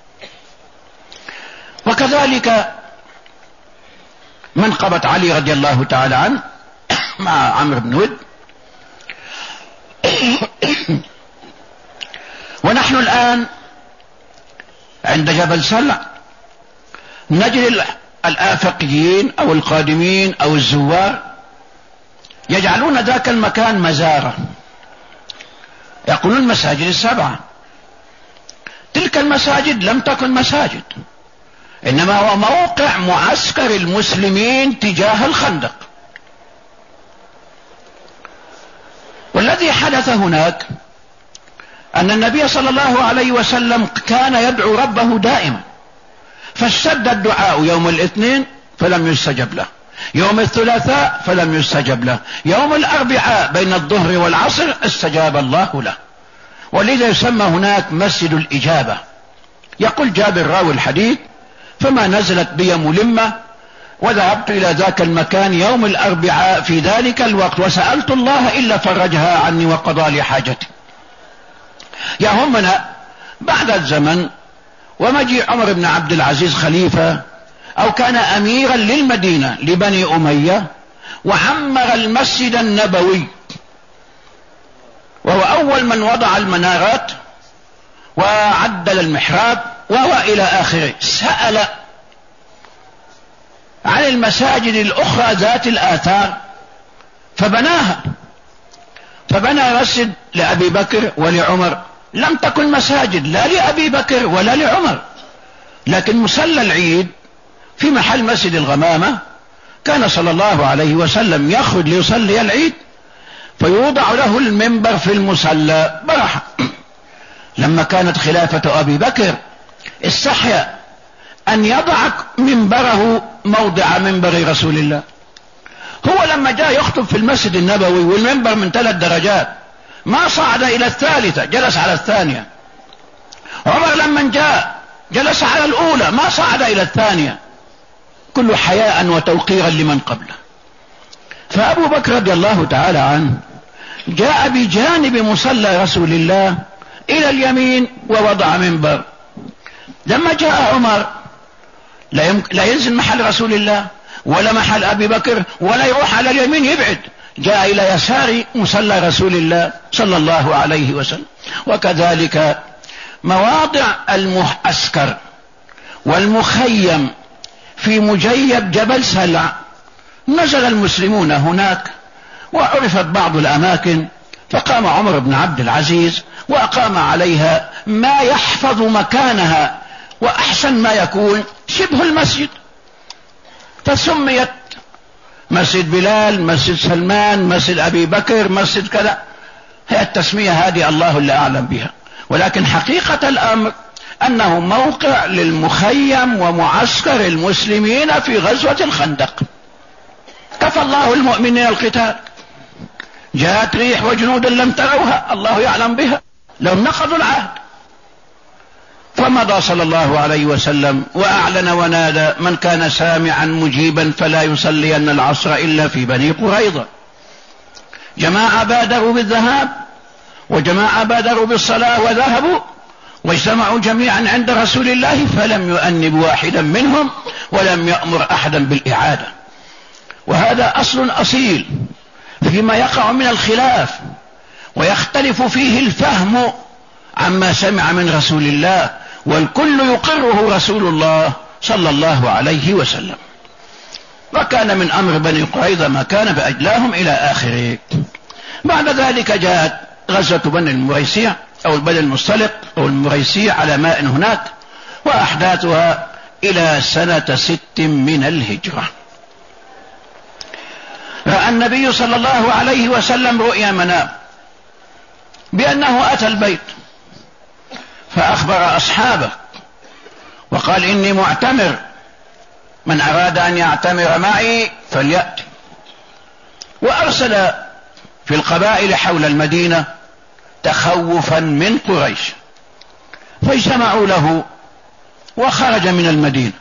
وكذلك منقبة علي رضي الله تعالى عنه مع عمرو بن ود. ونحن الآن عند جبل سلع نجد الآفقيين أو القادمين أو الزوار يجعلون ذاك المكان مزارة، يقولون المساجد 7. تلك المساجد لم تكن مساجد، إنما هو موقع معسكر المسلمين تجاه الخندق. والذي حدث هناك أن النبي صلى الله عليه وسلم كان يدعو ربه دائما، فاشتد الدعاء يوم الاثنين فلم يستجب له، يوم الثلاثاء فلم يستجب له، يوم الأربعاء بين الظهر والعصر استجاب الله له، ولذا يسمى هناك مسجد الإجابة. يقول جابر راوي الحديث فما نزلت بي ملمة وذهبت إلى ذاك المكان يوم الأربعاء في ذلك الوقت وسألت الله إلا فرجها عني وقضى لي حاجتي. يهمنا بعد الزمن ومجيء عمر بن عبد العزيز خليفة أو كان أميرا للمدينة لبني أمية، وعمر المسجد النبوي، وهو أول من وضع المنارات وعدل المحراب وهو إلى آخره. سأل عن المساجد الأخرى ذات الآثار فبناها، فبنى مسجد لأبي بكر ولعمر، لم تكن مساجد لا لأبي بكر ولا لعمر، لكن مصلى العيد في محل مسجد الغمامة كان صلى الله عليه وسلم يخرج ليصلي العيد فيوضع له المنبر في المصلى برحة. لما كانت خلافة أبي بكر استحيا أن يضع منبره موضع منبر رسول الله. هو لما جاء يخطب في المسجد النبوي والمنبر من 3 درجات ما صعد إلى الثالثة، جلس على الثانية. عمر لما جاء جلس على الأولى ما صعد إلى الثانية، كل حياء وتوقيرا لمن قبله. فأبو بكر رضي الله تعالى عنه جاء بجانب مصلى رسول الله إلى اليمين ووضع منبر. لما جاء عمر لا ينزل محل رسول الله ولا محل أبي بكر ولا يروح على اليمين يبعد، جاء إلى يسار مصلى رسول الله صلى الله عليه وسلم. وكذلك مواضع المعسكر والمخيم في مجيب جبل سلع، نزل المسلمون هناك وعرفت بعض الأماكن، فقام عمر بن عبد العزيز وأقام عليها ما يحفظ مكانها، وأحسن ما يكون شبه المسجد، فسميت مسجد بلال، مسجد سلمان، مسجد أبي بكر، مسجد كذا. هي التسمية هذه الله اللي أعلم بها، ولكن حقيقة الأمر أنه موقع للمخيم ومعسكر المسلمين في غزوة الخندق. كفى الله المؤمنين القتال، جاءت ريح وجنود لم تروها الله يعلم بها، لو نقضوا العهد. فمضى صلى الله عليه وسلم وأعلن ونادى: من كان سامعا مجيبا فلا يصلين العصر إلا في بني قريظة. جماعة بادروا بالذهاب وجماعة بادروا بالصلاة وذهبوا واجتمعوا جميعا عند رسول الله، فلم يؤنب واحدا منهم ولم يأمر أحدا بالإعادة. وهذا أصل أصيل فيما يقع من الخلاف ويختلف فيه الفهم عما سمع من رسول الله، والكل يقره رسول الله صلى الله عليه وسلم. وكان من أمر بني قريظة ما كان بأجلاهم إلى آخره. بعد ذلك جاءت غزوة بني المريسيع أو بني المصطلق أو المريسيع على ماء هناك، وأحداثها إلى سنة 6 من الهجرة. رأى النبي صلى الله عليه وسلم رؤيا منام بأنه أتى البيت، فأخبر أصحابه وقال: إني معتمر، من أراد أن يعتمر معي فليأتي. وأرسل في القبائل حول المدينة تخوفا من قريش، فاجتمعوا له وخرج من المدينة.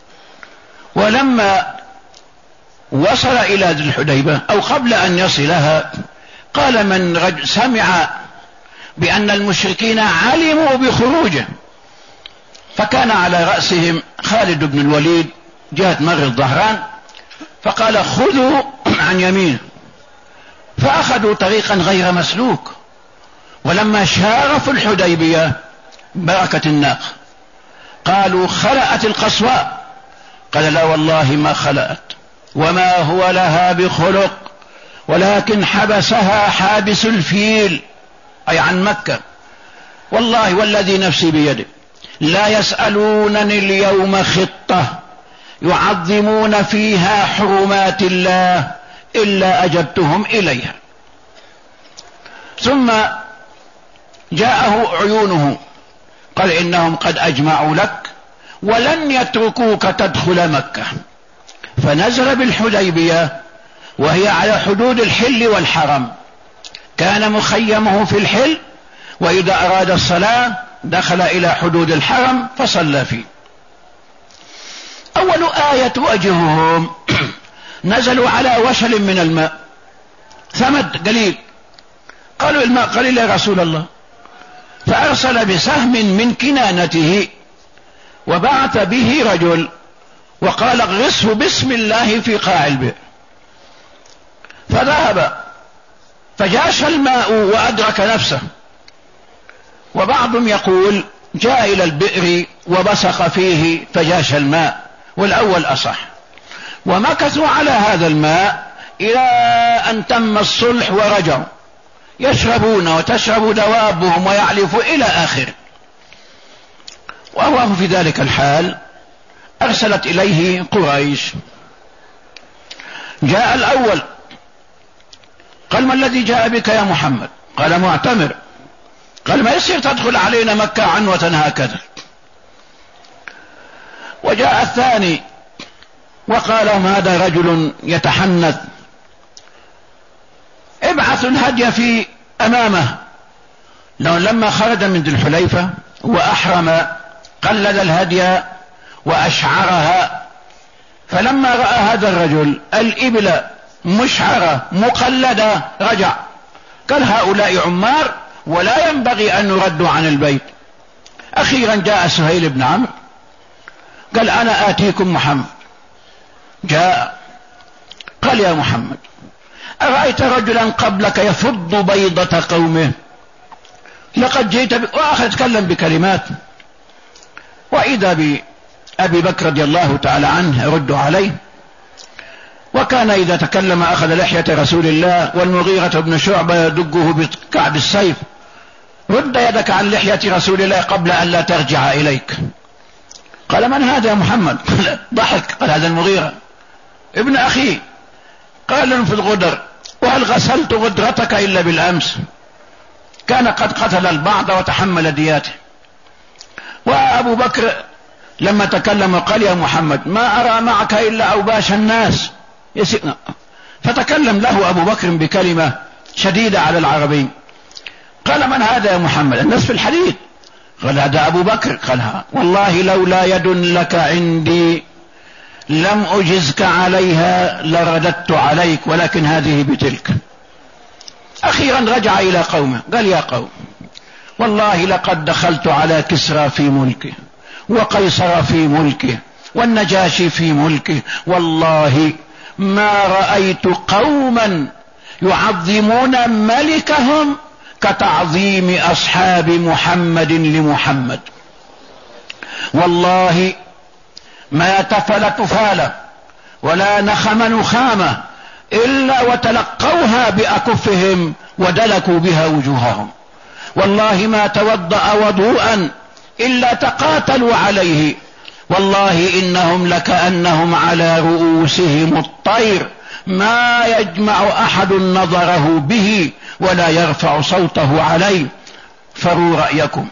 ولما وصل إلى ذي الحديبة أو قبل أن يصلها قال من سمع بأن المشركين علموا بخروجه، فكان على رأسهم خالد بن الوليد جهة مر الظهران، فقال: خذوا عن يمينه، فأخذوا طريقا غير مسلوك. ولما شارفوا الحديبية بركت الناقة، قالوا: خلأت القصواء. قال: لا والله ما خلأت، وما هو لها بخلق، ولكن حبسها حابس الفيل، أي عن مكة. والله والذي نفسي بيده لا يسألونني اليوم خطة يعظمون فيها حرمات الله إلا أجبتهم إليها. ثم جاءه عيونه، قال: إنهم قد أجمعوا لك ولن يتركوك تدخل مكة. فنزل بالحديبية وهي على حدود الحل والحرم، كان مخيمه في الحل، وإذا أراد الصلاة دخل إلى حدود الحرم فصلى فيه. أول آية تواجههم نزلوا على وشل من الماء، ثمد قليل، قالوا: الماء قليل يا رسول الله. فأرسل بسهم من كنانته وبعث به رجل وقال: اغرسه بسم الله في قاع البئر. فذهب فجاش الماء وأدرك نفسه. وبعضهم يقول جاء إلى البئر وبصق فيه فجاش الماء، والأول أصح. ومكثوا على هذا الماء إلى أن تم الصلح ورجعوا يشربون وتشرب دوابهم ويعلفوا إلى آخر. وهو في ذلك الحال أرسلت إليه قريش. جاء الأول قال: ما الذي جاء بك يا محمد؟ قال: معتمر. قال: ما يصير تدخل علينا مكة عنوة هكذا؟ وجاء الثاني وقال: هذا رجل يتحنث، ابعثوا الهدي في أمامه. لما خرج من ذي الحليفة وأحرم قلد الهدي وأشعرها، فلما رأى هذا الرجل الإبل مشعرة مقلدة رجع، قال: هؤلاء عمار ولا ينبغي أن نردوا عن البيت. أخيرا جاء سهيل بن عمرو قال: أنا آتيكم محمد. جاء قال: يا محمد أرأيت رجلا قبلك يفض بيضة قومه، لقد جئت وآخر يتكلم بكلمات، وإذا بأبي بكر رضي الله تعالى عنه يرد عليه. وكان إذا تكلم أخذ لحية رسول الله، والمغيرة بن شعبة يدقه بكعب السيف: رد يدك عن لحية رسول الله قبل أن لا ترجع إليك. قال: من هذا يا محمد؟ ضحك. قال: هذا المغيرة ابن أخي. قال: انفذ غدر، وهل غسلت غدرتك إلا بالأمس؟ كان قد قتل البعض وتحمل دياته. وأبو بكر لما تكلم قال: يا محمد ما أرى معك إلا أوباش الناس. فتكلم له أبو بكر بكلمة شديدة على العربي. قال: من هذا يا محمد؟ الناس في الحديث. قال: هذا أبو بكر. قال: والله لولا يد لك عندي لم أجزك عليها لرددت عليك، ولكن هذه بتلك. أخيرا رجع إلى قومه قال: يا قوم، والله لقد دخلت على كسرى في ملكه، وقيصر في ملكه، والنجاشي في ملكه، والله ما رأيت قوما يعظمون ملكهم كتعظيم أصحاب محمد لمحمد. والله ما تفل تفالة ولا نخم نخامة إلا وتلقوها بأكفهم ودلكوا بها وجوههم. والله ما توضأ وضوءا إلا تقاتلوا عليه. والله إنهم لكأنهم على رؤوسهم الطير، ما يجمع أحد نظره به ولا يرفع صوته عليه، فروا رأيكم.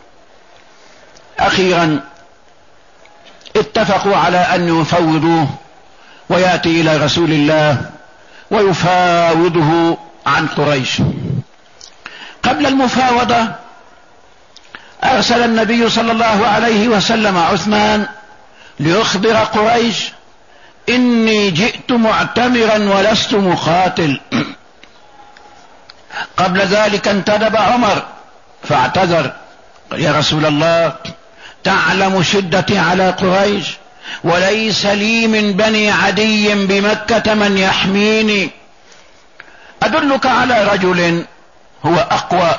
أخيرا اتفقوا على أن يفوضوه ويأتي إلى رسول الله ويفاوضه عن قريش. قبل المفاوضة أرسل النبي صلى الله عليه وسلم عثمان ليخبر قريش: إني جئت معتمرا ولست مقاتل. قبل ذلك انتدب عمر فاعتذر: يا رسول الله، تعلم شدتي على قريش، وليس لي من بني عدي بمكة من يحميني. أدلك على رجل هو أقوى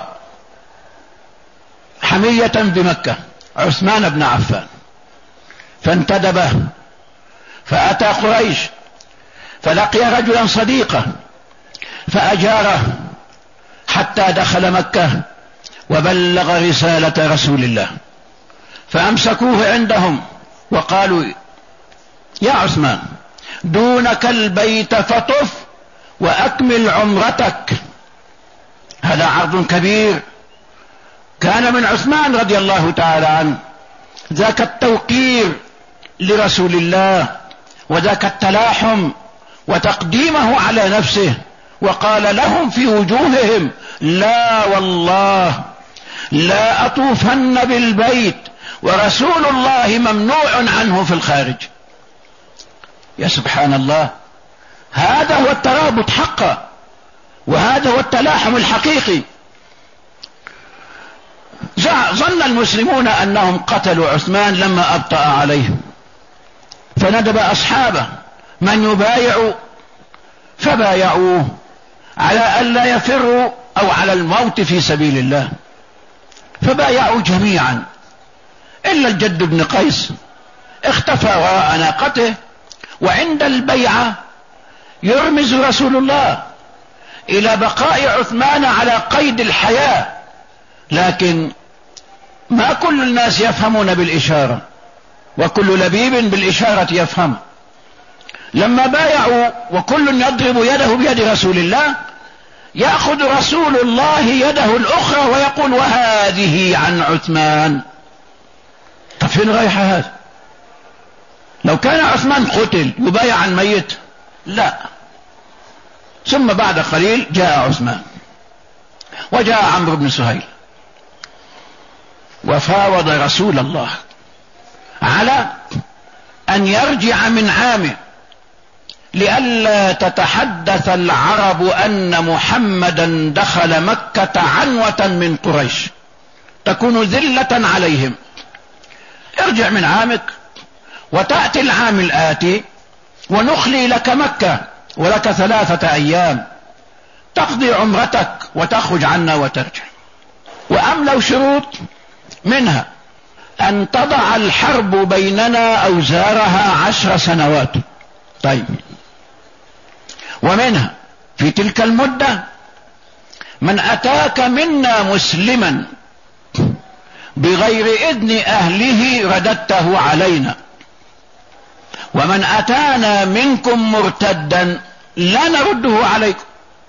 حمية بمكة، عثمان بن عفان. فانتدبه فأتى قريش فلقي رجلا صديقه فأجاره حتى دخل مكة وبلغ رسالة رسول الله. فأمسكوه عندهم وقالوا: يا عثمان، دونك البيت فطف وأكمل عمرتك. هذا عرض كبير كان من عثمان رضي الله تعالى عنه، ذاك التوقير لرسول الله وذاك التلاحم وتقديمه على نفسه. وقال لهم في وجوههم: لا والله لا أطوفن بالبيت ورسول الله ممنوع عنه في الخارج. يا سبحان الله، هذا هو الترابط حقا، وهذا هو التلاحم الحقيقي. ظن المسلمون أنهم قتلوا عثمان لما أبطأ عليهم، فندب أصحابه من يبايعوا، فبايعوه على ألا يفروا أو على الموت في سبيل الله، فبايعوا جميعا إلا الجد بن قيس، اختفى وراء ناقته. وعند البيعة يرمز رسول الله إلى بقاء عثمان على قيد الحياة، لكن ما كل الناس يفهمون بالإشارة، وكل لبيب بالإشارة يفهم. لما بايعوا وكل يضرب يده بيد رسول الله، يأخذ رسول الله يده الأخرى ويقول: وهذه عن عثمان. طب فين رايح هذا؟ لو كان عثمان قتل يبايع عن ميت؟ لا. ثم بعد قليل جاء عثمان وجاء عمرو بن سهيل وفاوض رسول الله على أن يرجع من عامه لئلا تتحدث العرب أن محمدا دخل مكة عنوة من قريش تكون ذلة عليهم. ارجع من عامك وتأتي العام الآتي ونخلي لك مكة ولك 3 أيام تقضي عمرتك وتخرج عنا وترجع. وأملوا شروط، منها أن تضع الحرب بيننا أوزارها 10 سنوات. طيب، ومنها في تلك المدة من أتاك منا مسلما بغير إذن أهله رددته علينا، ومن أتانا منكم مرتدا لا نرده عليكم.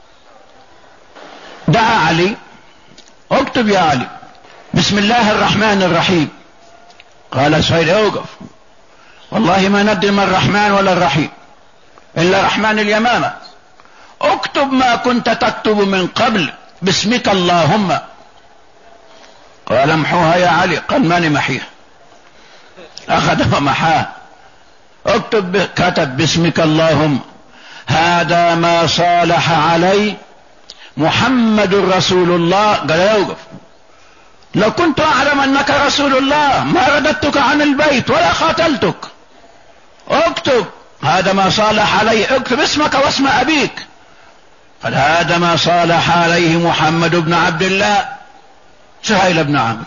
دعا علي: اكتب يا علي بسم الله الرحمن الرحيم. قال سهيل: اوقف، والله ما ندري ما الرحمن ولا الرحيم إلا رحمن اليمامة. اكتب ما كنت تكتب من قبل باسمك اللهم. قال: امحوها يا علي. قال: ماني محيها. أخذ ومحاه. اكتب. كتب: باسمك اللهم، هذا ما صالح علي محمد رسول الله. قال: اوقف، لو كنت أعلم أنك رسول الله ما رددتك عن البيت ولا قاتلتك. اكتب: هذا ما صالح عليه. اكتب اسمك واسم أبيك. قال: هذا ما صالح عليه محمد بن عبد الله سهيل بن عمرو.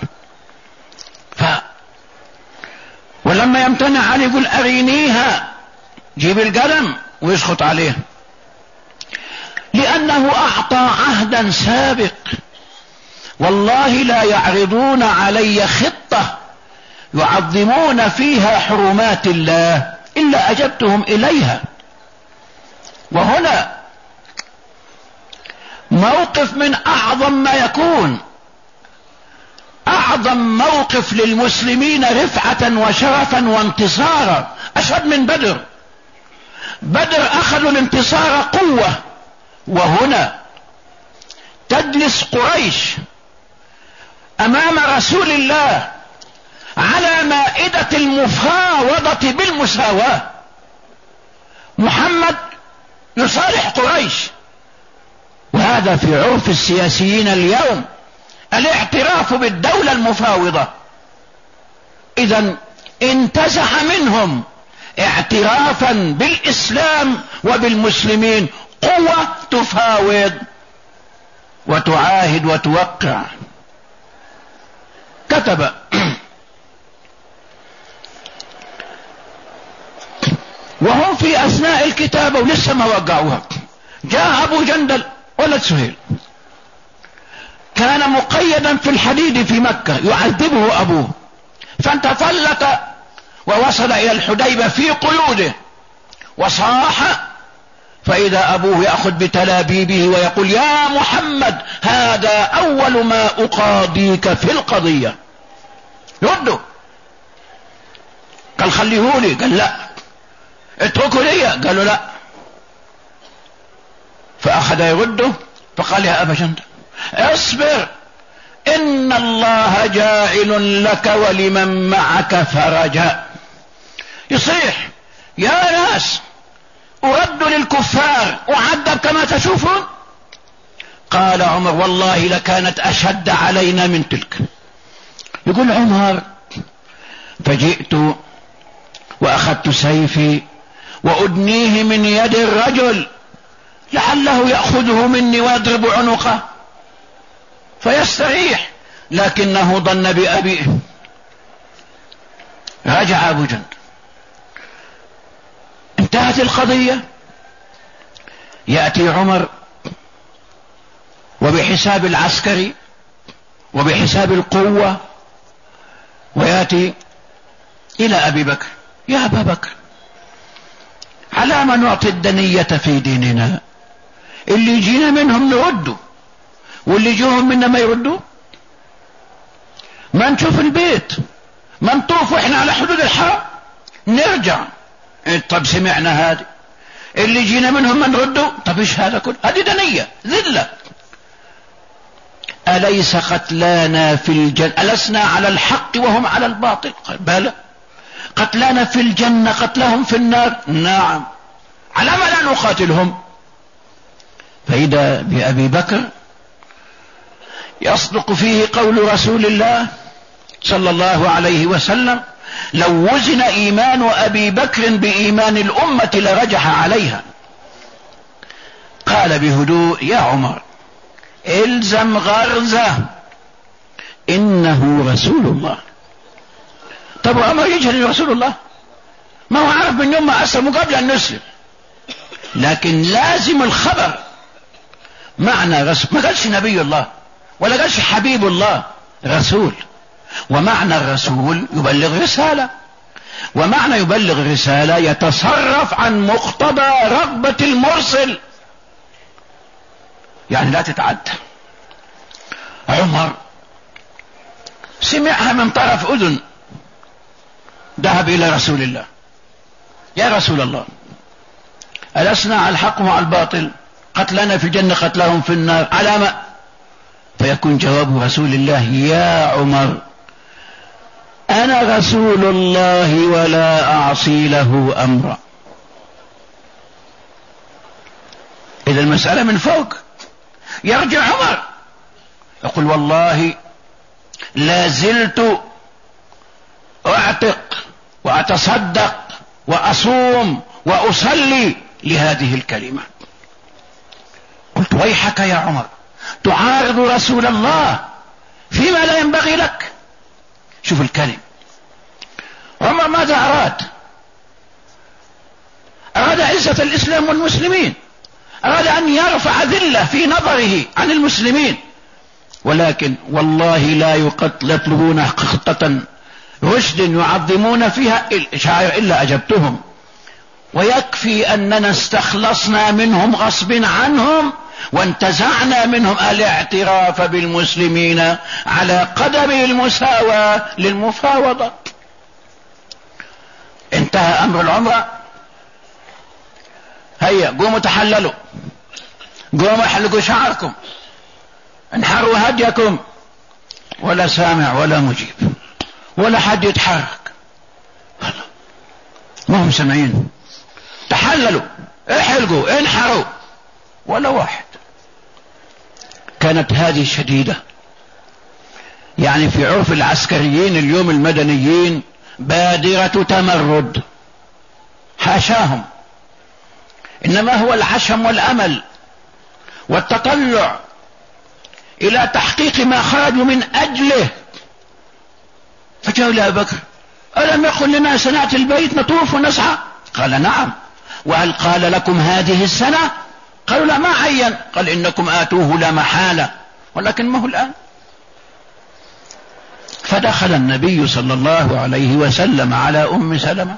ولما يمتنع علي يقول: أرينيها، جيب القلم ويسخط عليه، لأنه أعطى عهدا سابق: والله لا يعرضون علي خطة يعظمون فيها حرمات الله إلا أجبتهم إليها. وهنا موقف من أعظم ما يكون، أعظم موقف للمسلمين رفعة وشرفا وانتصارا، أشد من بدر. بدر أخذوا الانتصار قوة، وهنا تجلس قريش أمام رسول الله على مائدة المفاوضة بالمساواة. محمد يصالح قريش، وهذا في عرف السياسيين اليوم الاعتراف بالدولة المفاوضة. إذن انتزع منهم اعترافا بالإسلام وبالمسلمين قوة تفاوض وتعاهد وتوقع. كتب: وهم في أثناء الكتابة ولسه ما وقعوها، جاء أبو جندل ولد سهيل، كان مقيدا في الحديد في مكة يعذبه أبوه، فانتفلت ووصل إلى الحديبة في قيوده وصاح، فإذا أبوه يأخذ بتلابيبه ويقول: يا محمد، هذا أول ما أقاضيك في القضية. رده. قال: خليهولي. قال: لا. اتركوا لي. قالوا: لا. فأخذ يرده، فقال: يا أبا جندل اصبر، إن الله جاعل لك ولمن معك فرجا. يصيح: يا ناس، أرد للكفار أعذب كما تشوفون؟ قال عمر: والله لكانت أشد علينا من تلك. يقول عمر: فجئت وأخذت سيفي وأدنيه من يد الرجل لعله يأخذه مني ويضرب عنقه فيستريح، لكنه ظن بأبيه. رجع أبو جندل، انتهت القضية. يأتي عمر وبحساب العسكري وبحساب القوة، ويأتي إلى أبي بكر: يا أبا بكر، على ما نعطي الدنية في ديننا؟ اللي يجينا منهم نرده، واللي يجوهم منا ما يردوا. ما نشوف البيت، ما نطوف واحنا على حدود الحرم، نرجع. طب سمعنا هذه، اللي يجينا منهم ما نرده. طب ايش هذا كله؟ هذه دنية ذلة. أليس قتلانا في الجنة، ألسنا على الحق وهم على الباطل؟ قال: بلى. قتلانا في الجنة قتلهم في النار؟ نعم. على ما لا نقاتلهم؟ فإذا بأبي بكر يصدق فيه قول رسول الله صلى الله عليه وسلم: لو وزن إيمان أبي بكر بإيمان الأمة لرجح عليها. قال بهدوء: يا عمر الزم غرزه، إنه رسول الله. طب عمر يجهل رسول الله؟ ما هو عارف من يوم ما أسلم قبل أن نسلم، لكن لازم الخبر. معنى رسول، ما قالش نبي الله ولا قالش حبيب الله، رسول. ومعنى الرسول يبلغ رسالة، ومعنى يبلغ رسالة يتصرف عن مقتضى رغبة المرسل، يعني لا تتعدى. عمر سمعها من طرف أذن، ذهب إلى رسول الله: يا رسول الله، ألسنا على الحق مع الباطل؟ قتلنا في الجنة قتلهم في النار، على ما؟ فيكون جواب رسول الله: يا عمر أنا رسول الله ولا أعصي له أمرا. إذا المسألة من فوق. يرجع عمر يقول: والله لا زلت أعتق وأتصدق وأصوم وأصلي لهذه الكلمة. قلت: ويحك يا عمر، تعارض رسول الله فيما لا ينبغي لك. شوف الكلم. عمر ماذا أراد؟ أراد عزة الإسلام والمسلمين، أراد أن يرفع ذلة في نظره عن المسلمين، ولكن والله لا يطلبون خطة رشد يعظمون فيها شعائر إلا أجبتهم. ويكفي أننا استخلصنا منهم غصب عنهم وانتزعنا منهم الاعتراف بالمسلمين على قدم المساواة للمفاوضة. انتهى أمر العمرة. هيا قوموا تحللوا، قوموا احلقوا شعركم، انحروا هديكم. ولا سامع ولا مجيب ولا حد يتحرك، ما هم سامعين. تحللوا، احلقوا، انحروا، ولا واحد. كانت هذه شديدة، يعني في عرف العسكريين اليوم المدنيين بادرة تمرد، حاشاهم، إنما هو العشم والأمل والتطلع إلى تحقيق ما خرجوا من أجله. فجاءوا إلى أبي بكر: ألم يقل لنا سنأتي البيت نطوف ونسعى؟ قال: نعم. وهل قال لكم هذه السنة؟ قالوا: لا، ما عين. قال: إنكم آتوه لا محالة، ولكن ما هو الآن. فدخل النبي صلى الله عليه وسلم على أم سلمة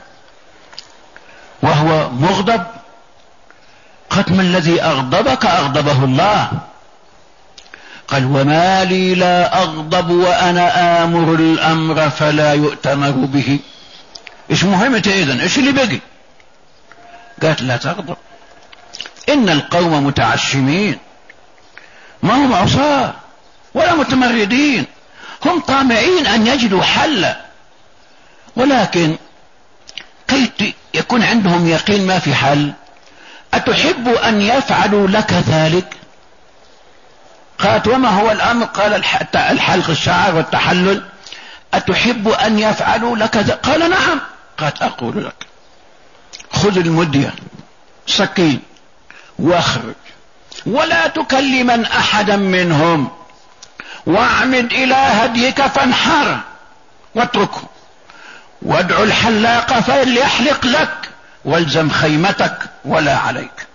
وهو مغضب. قالت: ما الذي أغضبك؟ أغضبه الله. قال: وما لي لا أغضب وأنا آمر الأمر فلا يؤتمر به. إيش مهمته إذن؟ إيش اللي بقي؟ قالت: لا تغضب، إن القوم متعشمين، ما هم عصاة ولا متمردين، هم طامعين أن يجدوا حلا، ولكن كي يكون عندهم يقين ما في حل، أتحب أن يفعلوا لك ذلك؟ قالت: وما هو الأمر؟ قال: الحلق الشعر والتحلل. أتحب أن يفعلوا لك ذلك؟ قال: نعم. قالت: أقول لك، خذ المدية سكين واخرج، ولا تكلمن أحدا منهم، واعمد إلى هديك فانحر واتركه، وادعو الحلاق فليحلق لك، والزم خيمتك ولا عليك.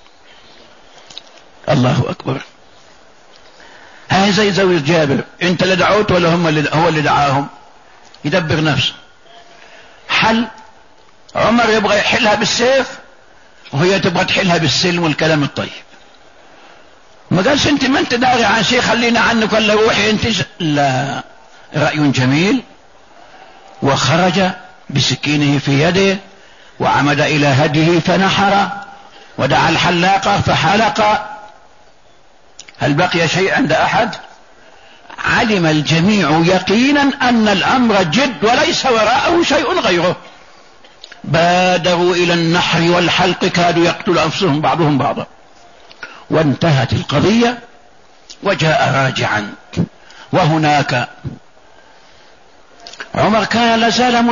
الله أكبر. هاي زي زوج جابر، انت اللي دعوت ولا هو اللي دعاهم؟ يدبر نفسه. حل. عمر يبغى يحلها بالسيف وهي تبغى تحلها بالسلم والكلام الطيب. ما قالش انت ما انت داري عن شيء، خلينا عنك ولا روحي انت. لا، رأي جميل. وخرج بسكينه في يده وعمد إلى هديه فنحر، ودعا الحلاق فحلق. هل بقي شيء عند أحد؟ علم الجميع يقينا أن الأمر جد وليس وراءه شيء غيره. بادروا إلى النحر والحلق، كادوا يقتل أنفسهم بعضهم بعضا. وانتهت القضية وجاء راجعا. وهناك عمر كان لازال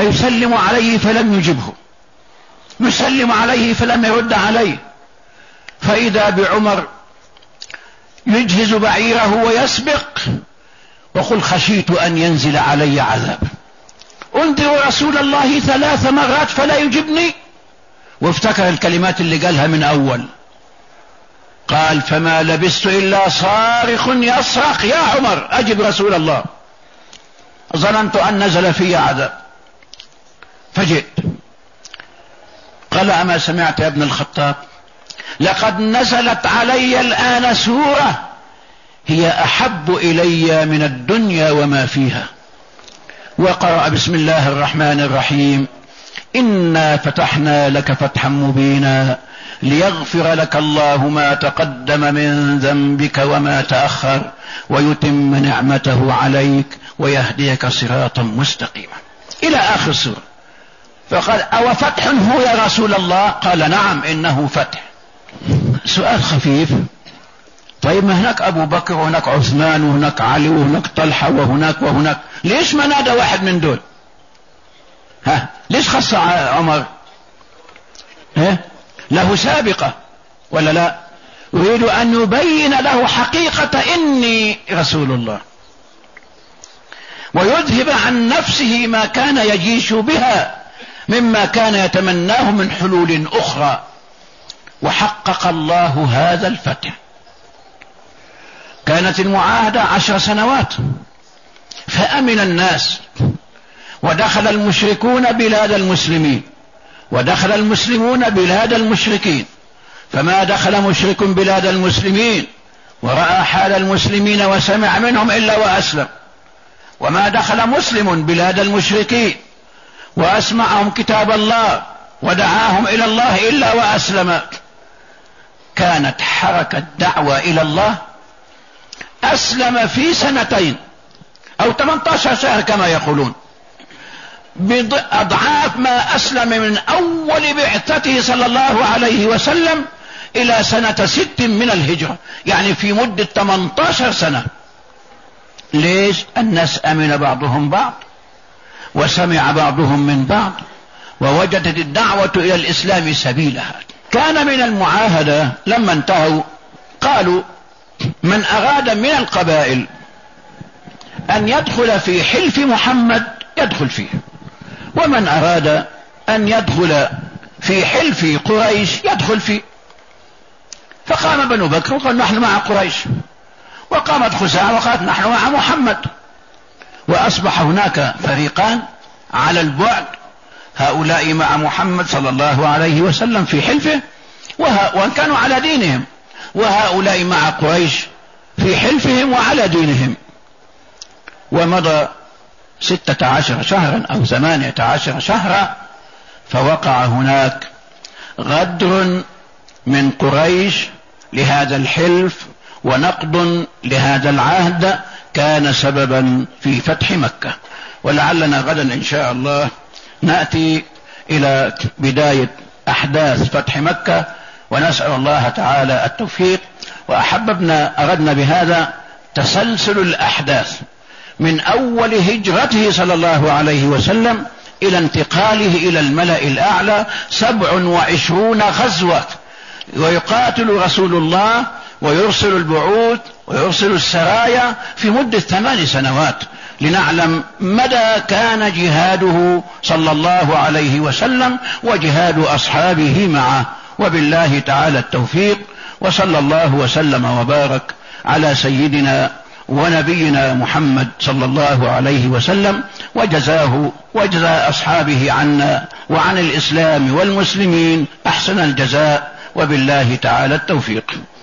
ويسلم عليه فلم يجبه، يسلم عليه فلم يرد عليه. فإذا بعمر يجهز بعيره ويسبق وقل خشيت أن ينزل علي عذاب، انذر رسول الله 3 مرات فلا يجبني، وافتكر الكلمات اللي قالها من أول. قال فما لبثت إلا صارخ يصرخ يا عمر أجب رسول الله، ظننت أن نزل في عذاب فجئت. قال أما سمعت يا ابن الخطاب لقد نزلت علي الآن سورة هي أحب إلي من الدنيا وما فيها، وقرأ بسم الله الرحمن الرحيم إنا فتحنا لك فتحا مبينا ليغفر لك الله ما تقدم من ذنبك وما تأخر ويتم نعمته عليك ويهديك صراطا مستقيما إلى آخر السورة. فقال أو فتح هو يا رسول الله؟ قال نعم إنه فتح. سؤال خفيف، طيب ما هناك أبو بكر وهناك عثمان وهناك علي وهناك طلحة وهناك ليش ما نادى واحد من دول؟ ليش خص عمر؟ له سابقة ولا لا؟ يريد أن يبين له حقيقة إني رسول الله، ويذهب عن نفسه ما كان يجيش بها مما كان يتمناه من حلول أخرى. وحقق الله هذا الفتح. كانت المعاهدة 10 سنوات، فأمن الناس، ودخل المشركون بلاد المسلمين، ودخل المسلمون بلاد المشركين، فما دخل مشرك بلاد المسلمين ورأى حال المسلمين وسمع منهم إلا وأسلم، وما دخل مسلم بلاد المشركين وأسمعهم كتاب الله ودعاهم إلى الله إلا وأسلم. كانت حركة دعوة إلى الله أسلم في 2 أو 18 شهر كما يقولون، بأضعاف ما أسلم من أول بعثته صلى الله عليه وسلم إلى سنة 6 من الهجرة، يعني في مدة 18 سنة. ليش؟ الناس أمن بعضهم بعض وسمع بعضهم من بعض، ووجدت الدعوة إلى الإسلام سبيلها. كان من المعاهدة لما انتهوا قالوا من أراد من القبائل أن يدخل في حلف محمد يدخل فيه، ومن أراد أن يدخل في حلف قريش يدخل فيه. فقام بنو بكر وقال نحن مع قريش، وقامت خزاعة وقالت نحن مع محمد، وأصبح هناك فريقان على البعد، هؤلاء مع محمد صلى الله عليه وسلم في حلفه وان كانوا على دينهم، وهؤلاء مع قريش في حلفهم وعلى دينهم. ومضى 16 شهرا أو 18 شهرا، فوقع هناك غدر من قريش لهذا الحلف ونقض لهذا العهد كان سببا في فتح مكة. ولعلنا غدا إن شاء الله نأتي إلى بداية أحداث فتح مكة، ونسأل الله تعالى التوفيق. أردنا بهذا تسلسل الأحداث من أول هجرته صلى الله عليه وسلم إلى انتقاله إلى الملأ الأعلى، 27 غزوة، ويقاتل رسول الله ويرسل البعوث ويرسل السرايا في مدة 8 سنوات، لنعلم مدى كان جهاده صلى الله عليه وسلم وجهاد أصحابه معه. وبالله تعالى التوفيق، وصلى الله وسلم وبارك على سيدنا ونبينا محمد صلى الله عليه وسلم، وجزاه وجزاء أصحابه عنا وعن الإسلام والمسلمين أحسن الجزاء. وبالله تعالى التوفيق.